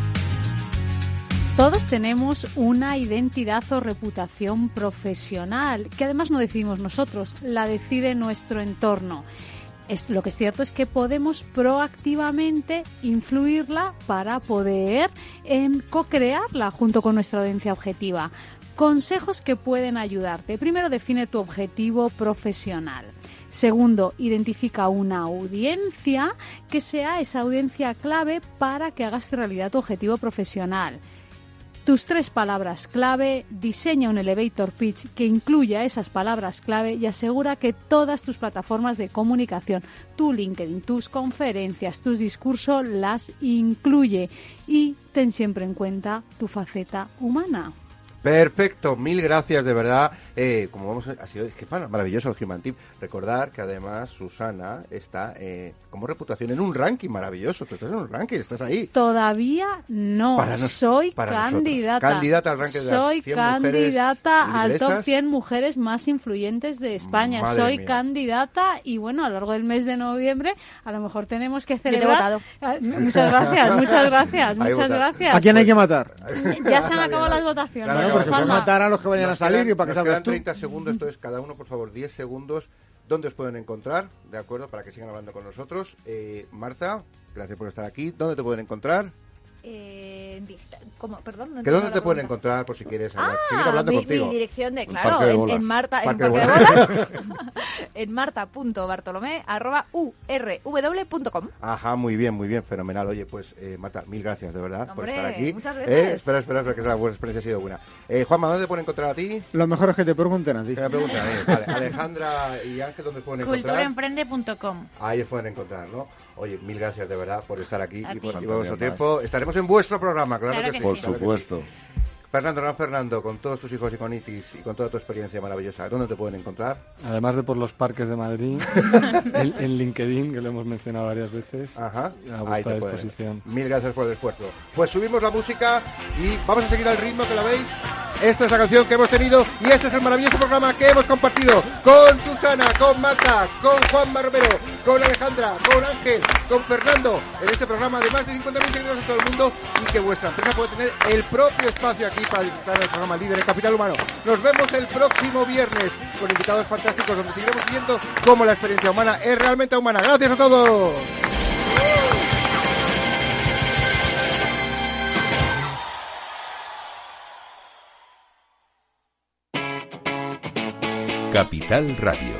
Todos tenemos una identidad o reputación profesional, que además no decidimos nosotros, la decide nuestro entorno. Lo que es cierto es que podemos proactivamente influirla para poder co-crearla junto con nuestra audiencia objetiva. Consejos que pueden ayudarte. Primero, define tu objetivo profesional. Segundo, identifica una audiencia que sea esa audiencia clave para que hagas realidad tu objetivo profesional. Tus 3 palabras clave, diseña un elevator pitch que incluya esas palabras clave y asegura que todas tus plataformas de comunicación, tu LinkedIn, tus conferencias, tus discursos las incluye y ten siempre en cuenta tu faceta humana. Perfecto, mil gracias, de verdad. Como vamos, ha sido, es que maravilloso el Human Tip. Recordar que además Susana está como reputación en un ranking maravilloso. Tú estás en un ranking, estás ahí. Todavía no, soy candidata. Candidata al ranking de soy 100 candidata al top 100 mujeres más influyentes de España. Madre soy mía. Candidata y bueno, a lo largo del mes de noviembre a lo mejor tenemos que celebrar. Muchas gracias. ¿A quién hay que matar? Ya se han acabado las votaciones. Claro, porque pueden matar a los que vayan a salir y para que salgas tú. 30 segundos, entonces cada uno, por favor, 10 segundos. ¿Dónde os pueden encontrar? ¿De acuerdo? Para que sigan hablando con nosotros. Marta, gracias por estar aquí. ¿Dónde te pueden encontrar? ¿Cómo? Perdón, no ¿Que dónde te pueden encontrar por si quieres seguir hablando contigo? Mi dirección de, en Marta, en Parque de Bolas, en marta.bartolomé@urw.com. Ajá, muy bien, fenomenal. Oye, pues Marta, mil gracias de verdad por estar aquí. Muchas veces. Espera, que la buena experiencia ha sido buena. Juanma, ¿dónde te pueden encontrar a ti? Lo mejor es que te pregunten a ti. Que me pregunten a mí. Vale. Alejandra y Ángel, ¿dónde pueden encontrar? Culturaemprende.com. Ahí os pueden encontrar, ¿no? Oye, mil gracias de verdad por estar aquí y por vuestro tiempo. Estaremos en vuestro programa, claro que sí. Por supuesto. Fernando, con todos tus hijos y con ITIS y con toda tu experiencia maravillosa, ¿dónde te pueden encontrar? Además de por los parques de Madrid, en LinkedIn, que lo hemos mencionado varias veces. Ajá, a vuestra disposición. Mil gracias por el esfuerzo. Pues subimos la música y vamos a seguir al ritmo, que la veis. Esta es la canción que hemos tenido y este es el maravilloso programa que hemos compartido con Susana, con Marta, con Juanma Romero, con Alejandra, con Ángel, con Fernando, en este programa de más de 50.000 seguidores en todo el mundo y que vuestra empresa puede tener el propio espacio aquí para disfrutar del programa líder en capital humano. Nos vemos el próximo viernes con invitados fantásticos donde seguiremos viendo cómo la experiencia humana es realmente humana. Gracias a todos. Capital Radio.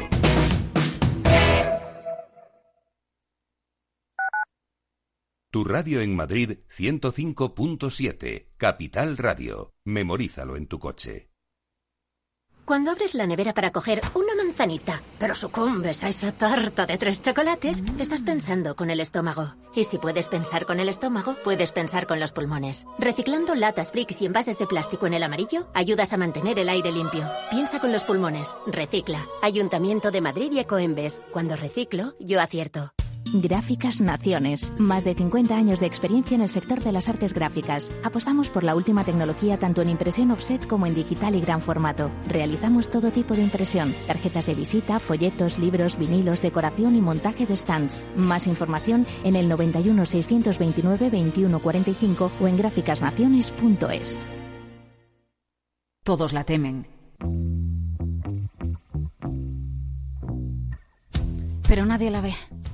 Tu radio en Madrid 105.7. Capital Radio. Memorízalo en tu coche. Cuando abres la nevera para coger una manzanita, pero sucumbes a esa tarta de 3 chocolates, estás pensando con el estómago. Y si puedes pensar con el estómago, puedes pensar con los pulmones. Reciclando latas, bricks y envases de plástico en el amarillo, ayudas a mantener el aire limpio. Piensa con los pulmones. Recicla. Ayuntamiento de Madrid y Ecoembes. Cuando reciclo, yo acierto. Gráficas Naciones. Más de 50 años de experiencia en el sector de las artes gráficas. Apostamos por la última tecnología tanto en impresión offset como en digital y gran formato. Realizamos todo tipo de impresión. Tarjetas de visita, folletos, libros, vinilos, decoración y montaje de stands. Más información en el 91 629 21 45 o en gráficasnaciones.es. Todos la temen. Pero nadie la ve.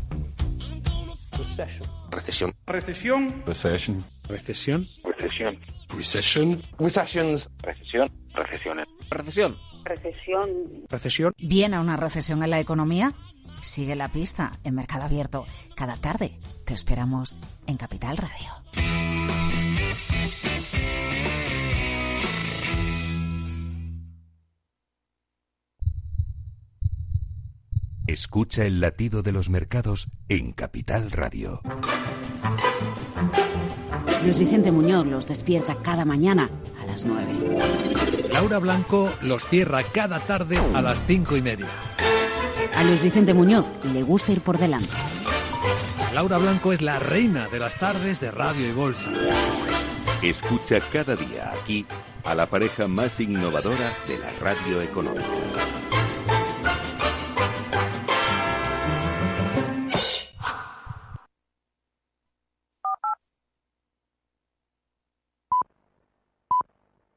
Recesión. Recesión. Recesión. Recesión. Recesión. Recession. Recessions. Recesión. Recesiones. Recesión. Recesión. Recesión. ¿Viene una recesión en la economía? Sigue la pista en Mercado Abierto. Cada tarde te esperamos en Capital Radio. Escucha el latido de los mercados en Capital Radio. Luis Vicente Muñoz los despierta cada mañana a las 9. Laura Blanco los cierra cada tarde a las 5:30. A Luis Vicente Muñoz le gusta ir por delante. Laura Blanco es la reina de las tardes de Radio y Bolsa. Escucha cada día aquí a la pareja más innovadora de la radio económica.